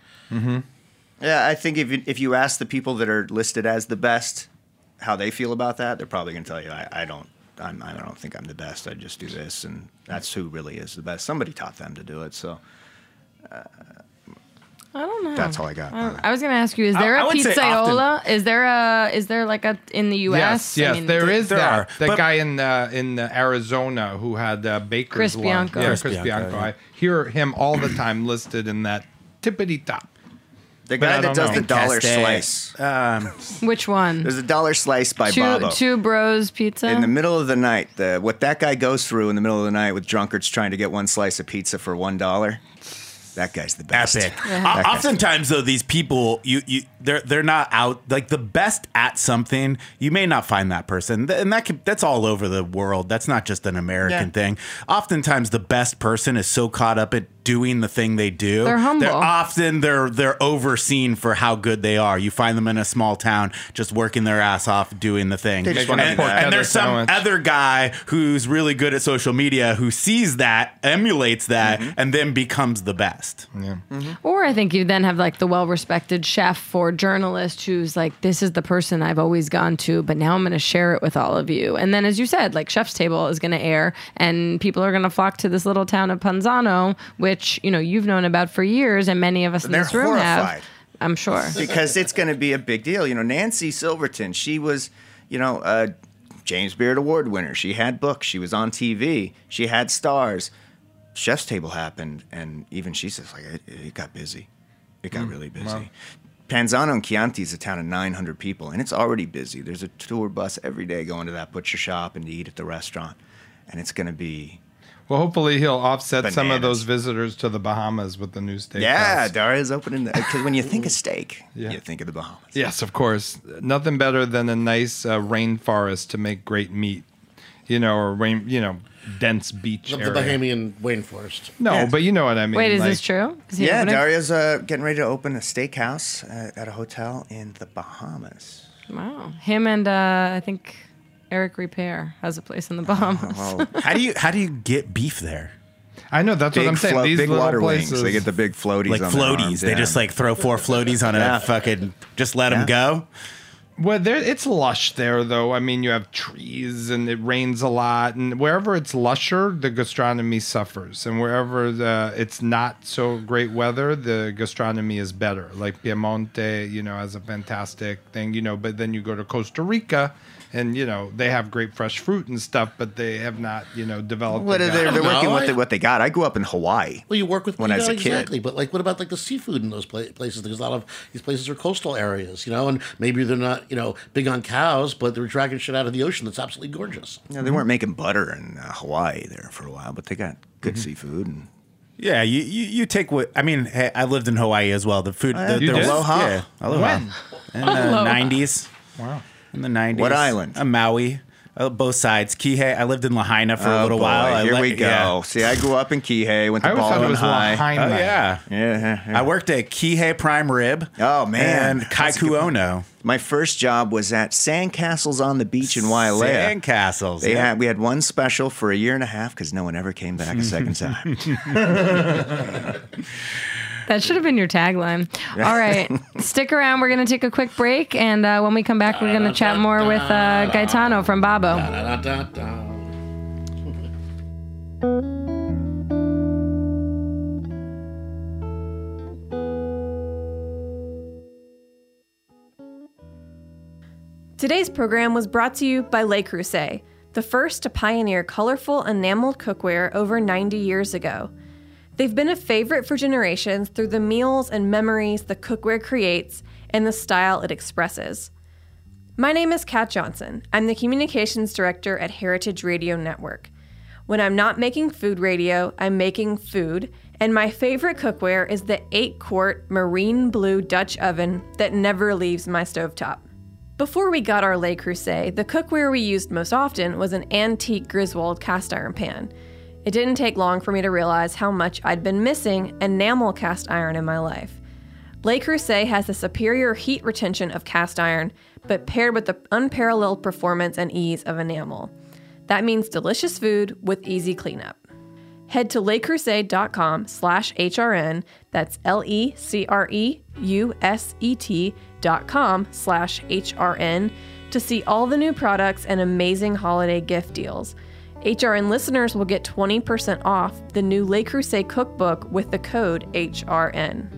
Yeah, I think if you, if you ask the people that are listed as the best how they feel about that, they're probably going to tell you, I, I don't. I'm, I don't think I'm the best. I just do this, and that's who really is the best. Somebody taught them to do it, so I don't know. that's all I got. I, don't- I was going to ask you: is I- there I a would say pizzaiola? Is there a? Is there like a in the U S? Yes, yes, I mean, there is there that. are, that but- guy in uh, in uh, Arizona who had uh, Baker's Chris lunch. Bianco. Yeah, Chris Chris, Bianco, Bianco. yeah. I hear him all the time listed in that tippity top. The But I guy that don't does know. the dollar Castaic. slice. Um, Which one? There's a dollar slice by Two Bobo. Two Bros Pizza. In the middle of the night, the, what that guy goes through in the middle of the night with drunkards trying to get one slice of pizza for one dollar. That guy's the best. Epic. That O- guy's Oftentimes, though, these people, you, you, they're they're not out like the best at something. You may not find that person, Th- and that can, that's all over the world. That's not just an American Yeah. thing. Oftentimes, the best person is so caught up at doing the thing they do. They're humble. They're often they're they're overseen for how good they are. You find them in a small town, just working their ass off, doing the thing. They just and, wanna do that. and there's some Sandwich. other guy who's really good at social media who sees that, emulates that, Mm-hmm. and then becomes the best. Yeah. Or I think you then have like the well-respected chef or journalist who's like, this is the person I've always gone to, but now I'm going to share it with all of you. And then, as you said, like Chef's Table is going to air, and people are going to flock to this little town of Panzano, which you know you've known about for years, and many of us in They're this room horrified. have. I'm sure. because it's going to be a big deal. You know, Nancy Silverton, she was, you know, a James Beard Award winner. She had books. She was on T V. She had stars. Chef's Table happened, and even she says, like, it, it got busy. It got really busy. Panzano and Chianti is a town of nine hundred people, and it's already busy. There's a tour bus every day going to that butcher shop and to eat at the restaurant, and it's going to be... Well, hopefully he'll offset some of Bananas. those visitors to the Bahamas with the new steakhouse. Yeah, Daria's opening the... Because when you think of steak, Yeah. you think of the Bahamas. Yes, of course. Nothing better than a nice uh, rainforest to make great meat. You know, or rain, you know, dense beach The, the area. Bahamian rainforest. No, Yeah. but you know what I mean. Wait, is like- this true? Is he Yeah, opening? Daria's uh, getting ready to open a steakhouse uh, at a hotel in the Bahamas. Wow. Him and uh, I think Eric Repair has a place in the Bahamas. Oh, How do you how do you get beef there? I know that's big what I'm saying. flo- These big little water places. wings. They get the big floaties. Like on their floaties. arms, They yeah. just like throw four floaties on Yeah. a fucking just let them Yeah. go. Well, there it's lush there, though. I mean, you have trees and it rains a lot, and wherever it's lusher, the gastronomy suffers, and wherever the, it's not so great weather, the gastronomy is better. Like Piemonte, you know, has a fantastic thing, you know. But then you go to Costa Rica, and you know they have great fresh fruit and stuff, but they have not, you know, developed. What the are they? gut- They're working No, with I- the, what they got. I grew up in Hawaii. Well, you work with When you I was know, a kid. exactly, but like, what about like the seafood in those pla- places? Because a lot of these places are coastal areas, you know, and maybe they're not, you know, big on cows, but they're dragging shit out of the ocean that's absolutely gorgeous. You know, they weren't making butter in uh, Hawaii there for a while, but they got good Mm-hmm. seafood. And Yeah, you, you, you take what I mean. Hey, I lived in Hawaii as well. The food, yeah? the, You the did? aloha. When? Yeah, aloha. In the nineties. Wow. In the nineties. What island? Uh, Maui. Uh, both sides. Kihei. I lived in Lahaina for a oh little boy, while. I here let- we go. yeah. See, I grew up in Kihei, went I to always thought it Baldwin was High. Lahaina. Oh yeah. Yeah, yeah, yeah. I worked at Kihei Prime Rib. Oh, man. And That's a good Kaiku one. Ono. My first job was at Sandcastles on the beach in Wailea. Sandcastles. They yeah. had we had one special for a year and a half because no one ever came back a second time. That should have been your tagline. All right. Stick around. We're going to take a quick break. And uh, when we come back, we're going to chat more with uh, Gaetano from Babo. Da, da, da, da. Today's program was brought to you by Le Creuset, the first to pioneer colorful enameled cookware over ninety years ago. They've been a favorite for generations through the meals and memories the cookware creates and the style it expresses. My name is Kat Johnson. I'm the Communications Director at Heritage Radio Network. When I'm not making food radio, I'm making food, and my favorite cookware is the eight-quart marine blue Dutch oven that never leaves my stovetop. Before we got our Le Creuset, the cookware we used most often was an antique Griswold cast iron pan. It didn't take long for me to realize how much I'd been missing enamel cast iron in my life. Le Creuset has the superior heat retention of cast iron, but paired with the unparalleled performance and ease of enamel. That means delicious food with easy cleanup. Head to lecreuset.com slash HRN, that's L-E-C-R-E-U-S-E-T dot com slash H-R-N to see all the new products and amazing holiday gift deals. H R N listeners will get twenty percent off the new Le Creuset cookbook with the code H R N.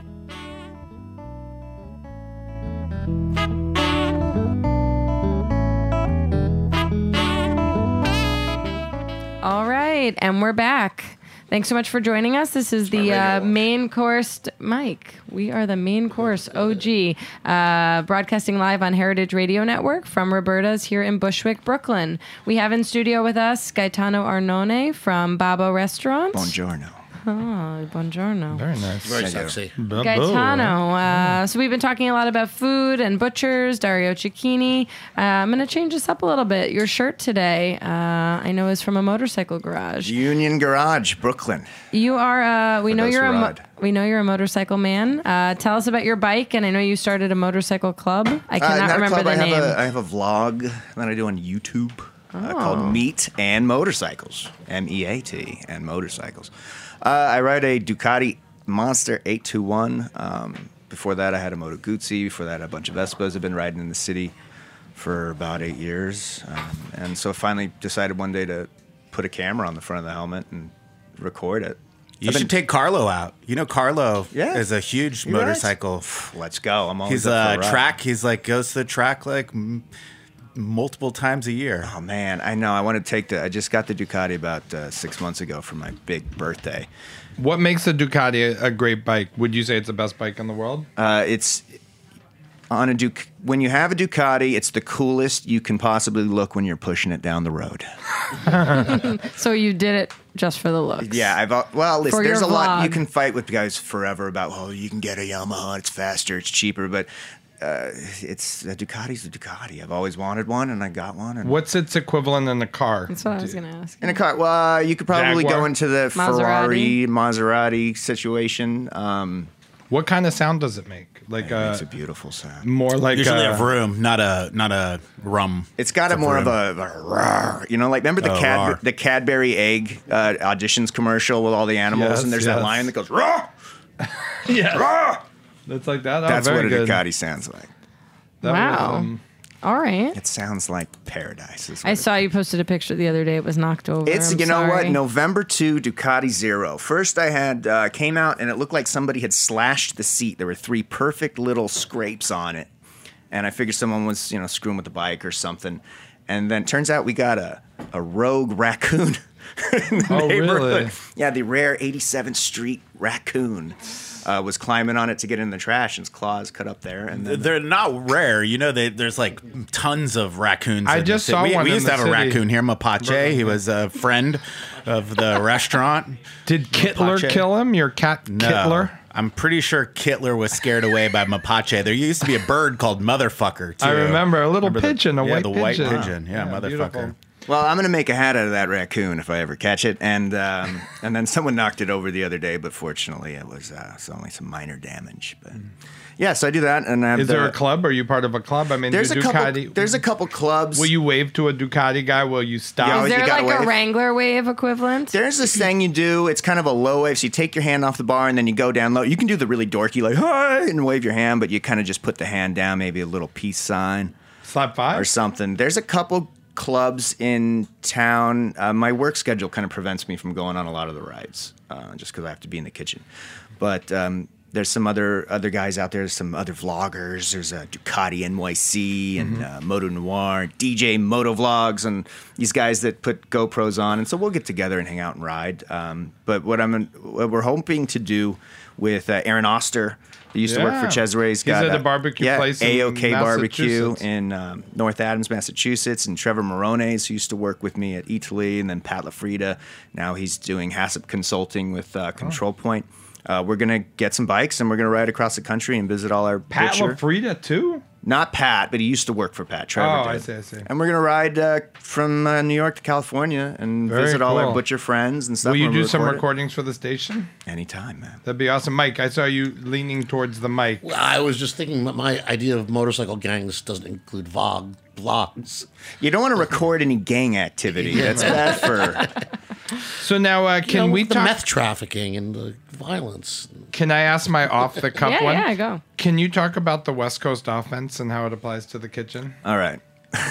All right. And we're back. Thanks so much for joining us. This is the uh, main course. Mike, we are the main course O G, uh, broadcasting live on Heritage Radio Network from Roberta's here in Bushwick, Brooklyn. We have in studio with us Gaetano Arnone from Babo Restaurant. Buongiorno. Oh, buongiorno. Very nice. Very sexy. Gaetano. Uh, so we've been talking a lot about food and butchers. Dario Cecchini. Uh, I'm going to change this up a little bit. Your shirt today, uh, I know, is from a motorcycle garage. Union Garage, Brooklyn. You are. Uh, we For know those you're who a. Mo- ride. we know you're a motorcycle man. Uh, tell us about your bike, and I know you started a motorcycle club. I Uh, cannot not a remember club. the I have name. A, I have a vlog that I do on YouTube uh, called Meat and Motorcycles. M E A T and Motorcycles. Uh, I ride a Ducati Monster eight two one. Um, before that, I had a Moto Guzzi. Before that, a bunch of Vespas. I've been riding in the city for about eight years. Um, and so I finally decided one day to put a camera on the front of the helmet and record it. You I've been- should take Carlo out. You know, Carlo Yeah. is a huge He rides. motorcycle. Let's go. I'm always He's up for a a ride. track. He's like goes to the track like m- multiple times a year. Oh man, I know. I want to take the. I just got the Ducati about uh, six months ago for my big birthday. What makes a Ducati a, a great bike? Would you say it's the best bike in the world? Uh, it's on a Duc. When you have a Ducati, it's the coolest you can possibly look when you're pushing it down the road. So you did it just for the looks. Yeah, I've al- well, listen. For There's a your lot you vlog. can fight with guys forever about. Oh, you can get a Yamaha. It's faster. It's cheaper, but. Uh, it's a Ducati's a Ducati. I've always wanted one, and I got one. And What's its equivalent in the car? That's what I was going to ask. in a car, well, uh, you could probably Jaguar? go into the Maserati? Ferrari, Maserati situation. Um, What kind of sound does it make? Like it uh, makes a beautiful sound. more like Usually uh, a vroom, not a not a rum. It's got a more of a, a roar, you know, like remember the Oh, Cad- roar. the Cadbury egg uh, auditions commercial with all the animals, Yes, and there's yes. that lion that goes roar, yeah. roar. That's like that. Oh, That's very what a good. Ducati sounds like. That Wow. was, um, All right. It sounds like paradise. is what I it- saw you posted a picture the other day. It was knocked over. It's I'm you know what sorry. November two Ducati Zero. First I had uh, came out and it looked like somebody had slashed the seat. There were three perfect little scrapes on it, and I figured someone was you know screwing with the bike or something. And then turns out we got a a rogue raccoon. in the Oh, neighborhood. really? Yeah, the rare eighty-seventh Street raccoon uh, was climbing on it to get in the trash, and his claws cut up there. And then They're not rare. You know, they, there's like tons of raccoons. I in the just city. saw we, one We in used the to have a city. raccoon here, Mapache. He was a friend of the restaurant. Did Kittler Mapache? kill him? Your cat No. Kittler? I'm pretty sure Kittler was scared away by Mapache. There used to be a bird called Motherfucker, too. I remember a little Remember the- pigeon, a yeah, white the pigeon. white pigeon. Yeah, Yeah, Motherfucker. beautiful. Well, I'm gonna make a hat out of that raccoon if I ever catch it, and um, and then someone knocked it over the other day, but fortunately it was uh, it's only some minor damage. But yeah, so I do that, and I have Is the, there a club? Are you part of a club? I mean, There's do a couple. Ducati. There's a couple clubs. Will you wave to a Ducati guy? Will you stop? Yeah, Is you there gotta like a wave. Wrangler wave equivalent? There's this thing you do. It's kind of a low wave. So you take your hand off the bar and then you go down low. You can do the really dorky like hi and wave your hand, but you kind of just put the hand down, maybe a little peace sign Slap five? or something. There's a couple clubs in town. Uh, my work schedule kind of prevents me from going on a lot of the rides, uh, just because I have to be in the kitchen. But um, there's some other other guys out there. Some other vloggers. There's a Ducati N Y C and uh, Moto Noir, D J Moto Vlogs, and these guys that put GoPros on. And so we'll get together and hang out and ride. Um, but what I'm what we're hoping to do with uh, Aaron Oster. He used to work Yeah. for Cesare. He's He's got at a the barbecue yeah, place in A O K Barbecue Massachusetts. in um, North Adams, Massachusetts, and Trevor Morones, who used to work with me at Italy, and then Pat LaFrida. Now he's doing HACCP consulting with uh, Control Point. Uh, we're gonna get some bikes and we're gonna ride across the country and visit all our Pat butcher. LaFrida, too? Not Pat, but he used to work for Pat. Trevor Oh, did. I see, I see. And we're gonna ride uh, from uh, New York to California and Very visit all our cool. butcher friends and stuff. Will you when do we some record it. recordings for the station? Anytime, man. That'd be awesome. Mike, I saw you leaning towards the mic. Well, I was just thinking that my idea of motorcycle gangs doesn't include vlog vlogs. You don't want to record any gang activity. That's bad for. So now, uh, You can know, we the talk? meth trafficking and the violence? Can I ask my off the cuff Yeah, one? yeah, go. Can you talk about the West Coast offense and how it applies to the kitchen? All right.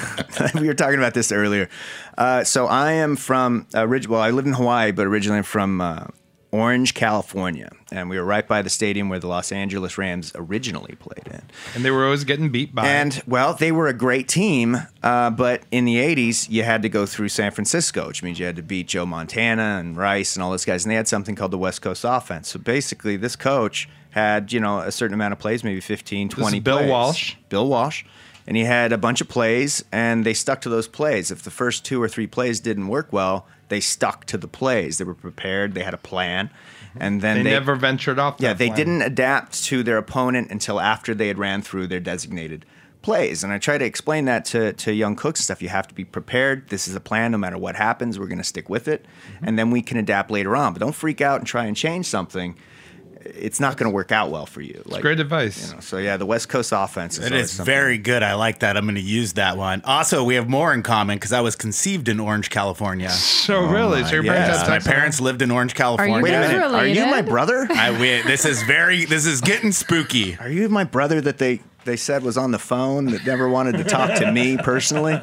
We were talking about this earlier. Uh, so I am from, uh, orig- well, I live in Hawaii, but originally I'm from uh, Orange, California. And we were right by the stadium where the Los Angeles Rams originally played in. And they were always getting beat by. And, well, they were a great team, uh, but in the eighties, you had to go through San Francisco, which means you had to beat Joe Montana and Rice and all those guys. And they had something called the West Coast offense. So basically, this coach had, you know, a certain amount of plays, maybe fifteen, twenty Bill plays. Walsh. Bill Walsh. and he had a bunch of plays, and they stuck to those plays. If the first two or three plays didn't work well, they stuck to the plays. They were prepared. They had a plan, and then They, they, never ventured off. yeah, that they plan. didn't adapt to their opponent until after they had ran through their designated plays. And I try to explain that to, to young cooks and stuff. You have to be prepared. This is a plan. No matter what happens, we're going to stick with it. Mm-hmm. And then we can adapt later on. But don't freak out and try and change something. It's not going to work out well for you. Like, great advice. You know, so, yeah, the West Coast offense is It always is something. very good. I like that. I'm going to use that one. Also, we have more in common because I was conceived in Orange, California. So really, so your yeah. parents Yes, had my sex with parents lived in Orange, California. Wait a guys minute. Are you related? my brother? I, we, this is very. This is getting spooky. Are you my brother that they, they said was on the phone that never wanted to talk to me personally?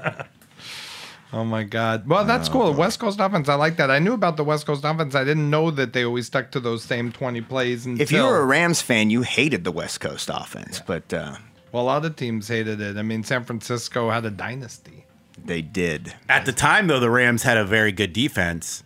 Oh my God! Well, that's cool. West Coast offense, I like that. I knew about the West Coast offense. I didn't know that they always stuck to those same twenty plays. Until, If you were a Rams fan, you hated the West Coast offense, but uh, well, a lot of teams hated it. I mean, San Francisco had a dynasty. they did. At the time, though, the Rams had a very good defense,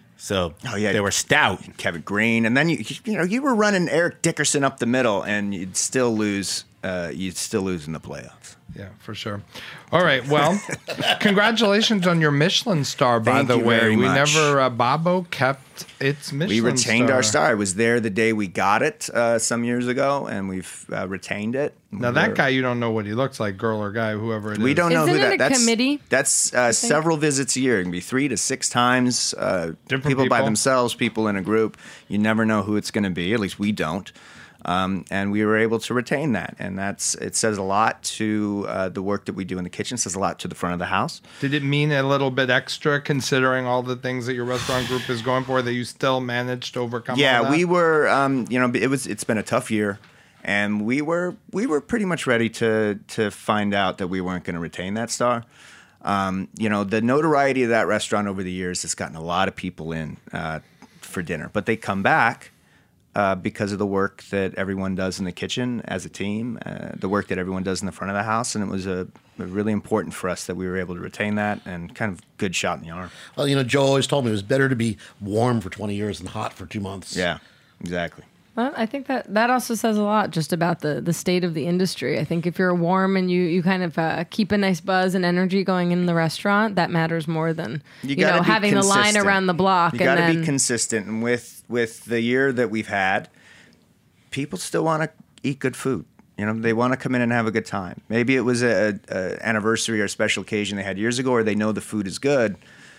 so Oh, yeah. they were stout. Kevin Green, and then you you know you were running Eric Dickerson up the middle, and you'd still lose. Uh, you'd still lose in the playoffs. Yeah, for sure. All right. Well, congratulations on your Michelin star, by Thank the you way. very we much. never, uh, Bobo kept its Michelin We retained star. our star. I was there the day we got it uh, some years ago, and we've uh, retained it. Now, We that were- guy, you don't know what he looks like, girl or guy, whoever it is. We don't know Isn't who it that. a that's committee, That's uh, several visits a year. It can be three to six times. Uh, Different people, by people? themselves, people in a group. You never know who it's going to be. At least we don't. Um, and we were able to retain that, and that's it says a lot to uh, the work that we do in the kitchen. It says a lot to the front of the house. Did it mean a little bit extra considering all the things that your restaurant group is going for that you still managed to overcome? all Yeah, that? we were. Um, you know, it was. It's been a tough year, and we were. We were pretty much ready to to find out that we weren't going to retain that star. Um, you know, the notoriety of that restaurant over the years has gotten a lot of people in uh, for dinner, but they come back uh, because of the work that everyone does in the kitchen as a team, uh, the work that everyone does in the front of the house, and it was a, a really important for us that we were able to retain that, and kind of good shot in the arm. Well, you know, Joe always told me it was better to be warm for twenty years than hot for two months. Yeah, exactly. Well, I think that that also says a lot just about the, the state of the industry. I think if you're warm and you, you kind of uh, keep a nice buzz and energy going in the restaurant, that matters more than you, You gotta know be having the line consistent. around the block. You and got to then, be consistent, and with with the year that we've had, people still want to eat good food. You know, they want to come in and have a good time. Maybe it was a, a anniversary or a special occasion they had years ago, or they know the food is good.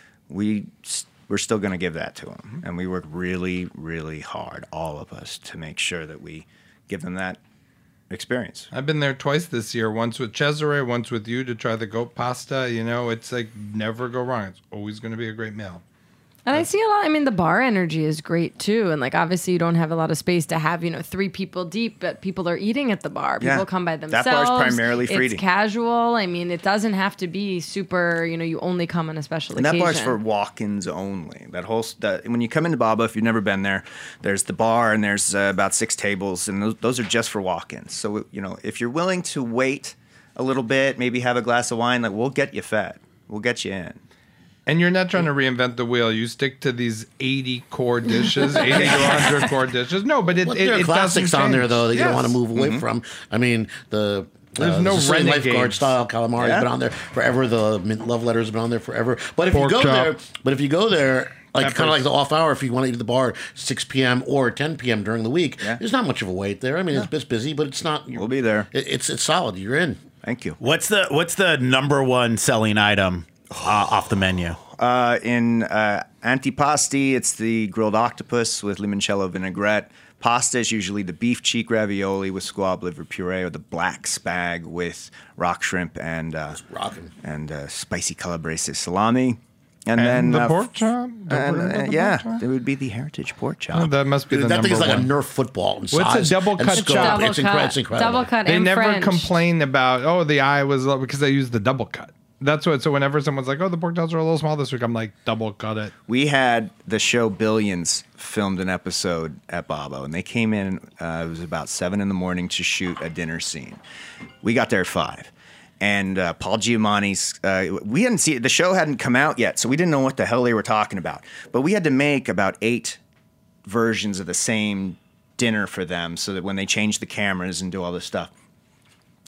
We we're still going to give that to them, and we work really, really hard, all of us, to make sure that we give them that experience. I've been there twice this year. Once with Cesare, once with you to try the goat pasta. You know, it's like never go wrong. It's always going to be a great meal. And I see a lot. I mean, the bar energy is great too. And like, obviously, you don't have a lot of space to have, you know, three people deep, but people are eating at the bar. People Yeah. come by That themselves. bar's primarily for It's eating. casual. I mean, it doesn't have to be super, you know, you only come on a special And that occasion. bar's for walk-ins only. That whole that, when you come into Baba, if you've never been there, there's the bar and there's uh, about six tables, and those, those are just for walk-ins. So you know, if you're willing to wait a little bit, maybe have a glass of wine, like we'll get you fed, we'll get you in. And you're not trying to reinvent the wheel. You stick to these eighty core dishes, eighty to one hundred core dishes. No, but it, Well, it, there are it classics doesn't on there change. though that you don't Yes. want to move away from. I mean, the There's uh, no the Sicilian renegades. lifeguard style calamari Yeah. has been on there forever. The mint love letters have been on there forever. But if Pork you go chop. there, but if you go there. Like kind Peppers. of like the off hour, if you want to eat at the bar six p.m. or ten p.m. during the week, Yeah. there's not much of a wait there. I mean, it's, it's busy, but it's not. We'll be there. It, it's it's solid. You're in. Thank you. What's the What's the number one selling item uh, off the menu? Uh, in uh, antipasti, it's the grilled octopus with limoncello vinaigrette. Pasta is usually the beef cheek ravioli with squab liver puree, or the black spag with rock shrimp and uh, Rocking. and uh, spicy calabrese salami. And, And then the uh, pork chop? Don't And, forget uh, about the yeah, pork chop. it would be the heritage pork chop. Oh, that must be the that number thing is like one. a Nerf football in What's a size double and cut scope. chop? It's, incre- it's incredible. Double cut They and never French. complain about, oh, the eye was low because they use the double cut. That's what. So whenever someone's like, oh, the pork chops are a little small this week, I'm like, double cut it. We had the show Billions filmed an episode at Bobo, and they came in. Uh, it was about seven in the morning to shoot a dinner scene. We got there at five, and uh, Paul Giamatti's. Uh, we hadn't seen the show hadn't come out yet, so we didn't know what the hell they were talking about. But we had to make about eight versions of the same dinner for them, so that when they change the cameras and do all this stuff.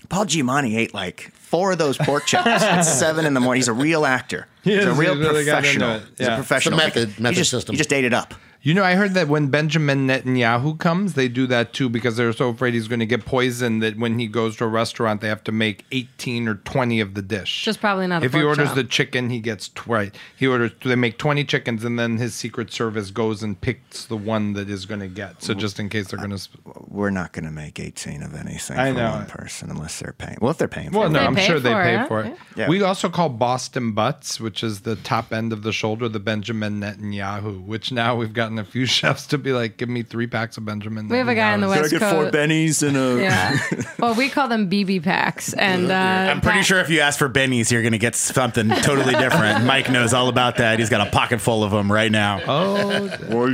Paul Giamatti ate like four of those pork chops at seven in the morning. He's a real actor. He He's is. a real He really got into professional. it. He's Yeah. a professional. It's a method- he method just, system. He just ate it up. You know, I heard that when Benjamin Netanyahu comes, they do that too because they're so afraid he's going to get poisoned that when he goes to a restaurant, they have to make eighteen or twenty of the dish. Just probably not a If he pork orders chop. the chicken, he gets tw- right. He orders. They make twenty chickens, and then his Secret Service goes and picks the one that is going to get. So just in case they're going to. Sp- We're not going to make eighteen of anything I for know. one person unless they're paying. Well, if they're paying for Well, it. no, They I'm pay sure they for pay it, for it. yeah. We also call Boston Butts, which is the top end of the shoulder, the Benjamin Netanyahu, which now we've gotten a few chefs to be like, give me three packs of Benjamin. We have a guy on the Netanyahu's. West Coast. bennies and a. Yeah. Well, we call them B B packs, and uh, I'm pretty Pat- sure if you ask for bennies, you're going to get something totally different. Mike knows all about that. He's got a pocket full of them right now. Oh,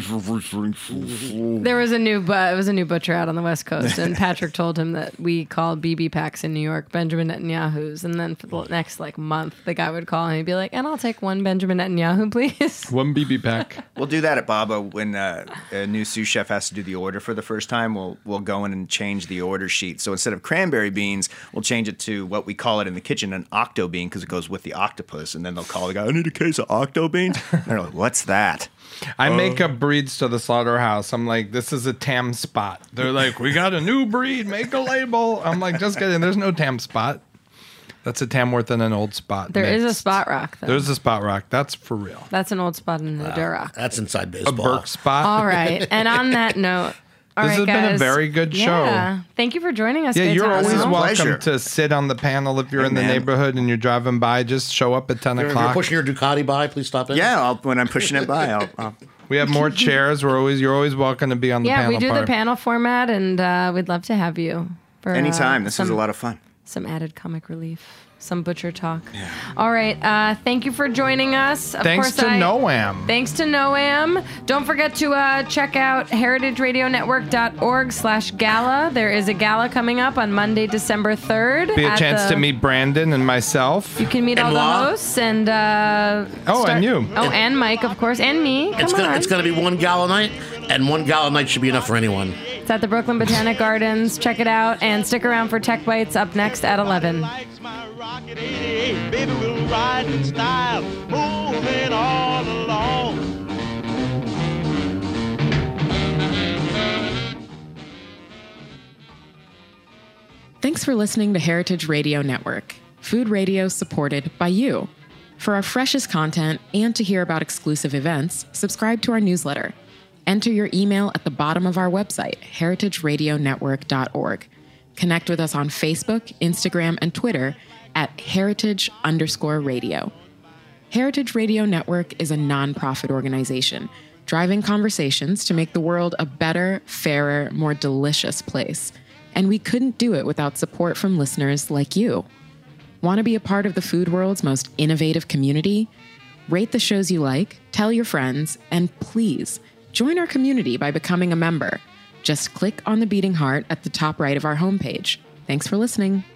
there was a new, but it was a new butcher out on the West Coast, and Patrick told him that we call B B packs in New York Benjamin Netanyahu's, and then for the next like month, the guy would call and he'd be like, "And I'll take one Benjamin Netanyahu, please." one B B pack. We'll do that at Baba when uh, a new sous chef has to do the order for the first time. We'll we'll go in and change the order sheet. So instead of cranberry beans, we'll change it to what we call it in the kitchen, an octo bean, because it goes with the octopus. And then they'll call the guy, "I need a case of octo beans." And they're like, "What's that?" I make up breeds to the slaughterhouse. I'm like, this is a Tam spot. They're like, we got a new breed. Make a label. I'm like, just kidding. There's no Tam spot. That's a Tamworth and an old spot. There is a mixed. spot rock, though. There's a spot rock. That's for real. That's an old spot in the Duroc. That's inside A baseball. Burke spot. All right, and on that note, all This right, has been a guys. very good show. Yeah, thank you for joining us. Yeah, Good you're talk. always a welcome pleasure. to sit on the panel if you're Hey, in the man. neighborhood and you're driving by. Just show up at ten If you're o'clock. pushing your Ducati by, please stop in. Yeah, I'll, when I'm pushing it by, I'll. I'll We have more chairs. We're always you're always welcome to be on the Yeah, panel. we do part. the panel format, and uh, we'd love to have you. For, uh, anytime. This some, is a lot of fun. Some added comic relief, some butcher talk. Yeah. All right, uh, thank you for joining us. Of Thanks course, to I, Noam. Thanks to Noam. Don't forget to uh, check out heritage radio network dot org slash gala. There is a gala coming up on Monday, December third. Be a at chance the- to meet Brandon and myself. You can meet all And the moi. hosts and uh, Oh, and you. Oh, and Mike, of course, and me. Come It's on. gonna, it's gonna be one gala night, and one gala night should be enough for anyone. It's at the Brooklyn Botanic Gardens. Check it out and stick around for Tech Bites up next at eleven. Likes my rocket eighty-eight. Baby, we'll ride in style, moving all along. Thanks for listening to Heritage Radio Network, food radio supported by you. For our freshest content and to hear about exclusive events, subscribe to our newsletter. Enter your email at the bottom of our website, heritage radio network dot org. Connect with us on Facebook, Instagram, and Twitter at heritage underscore radio. Heritage Radio Network is a nonprofit organization driving conversations to make the world a better, fairer, more delicious place. And we couldn't do it without support from listeners like you. Want to be a part of the food world's most innovative community? Rate the shows you like, tell your friends, and please join our community by becoming a member. Just click on the beating heart at the top right of our homepage. Thanks for listening.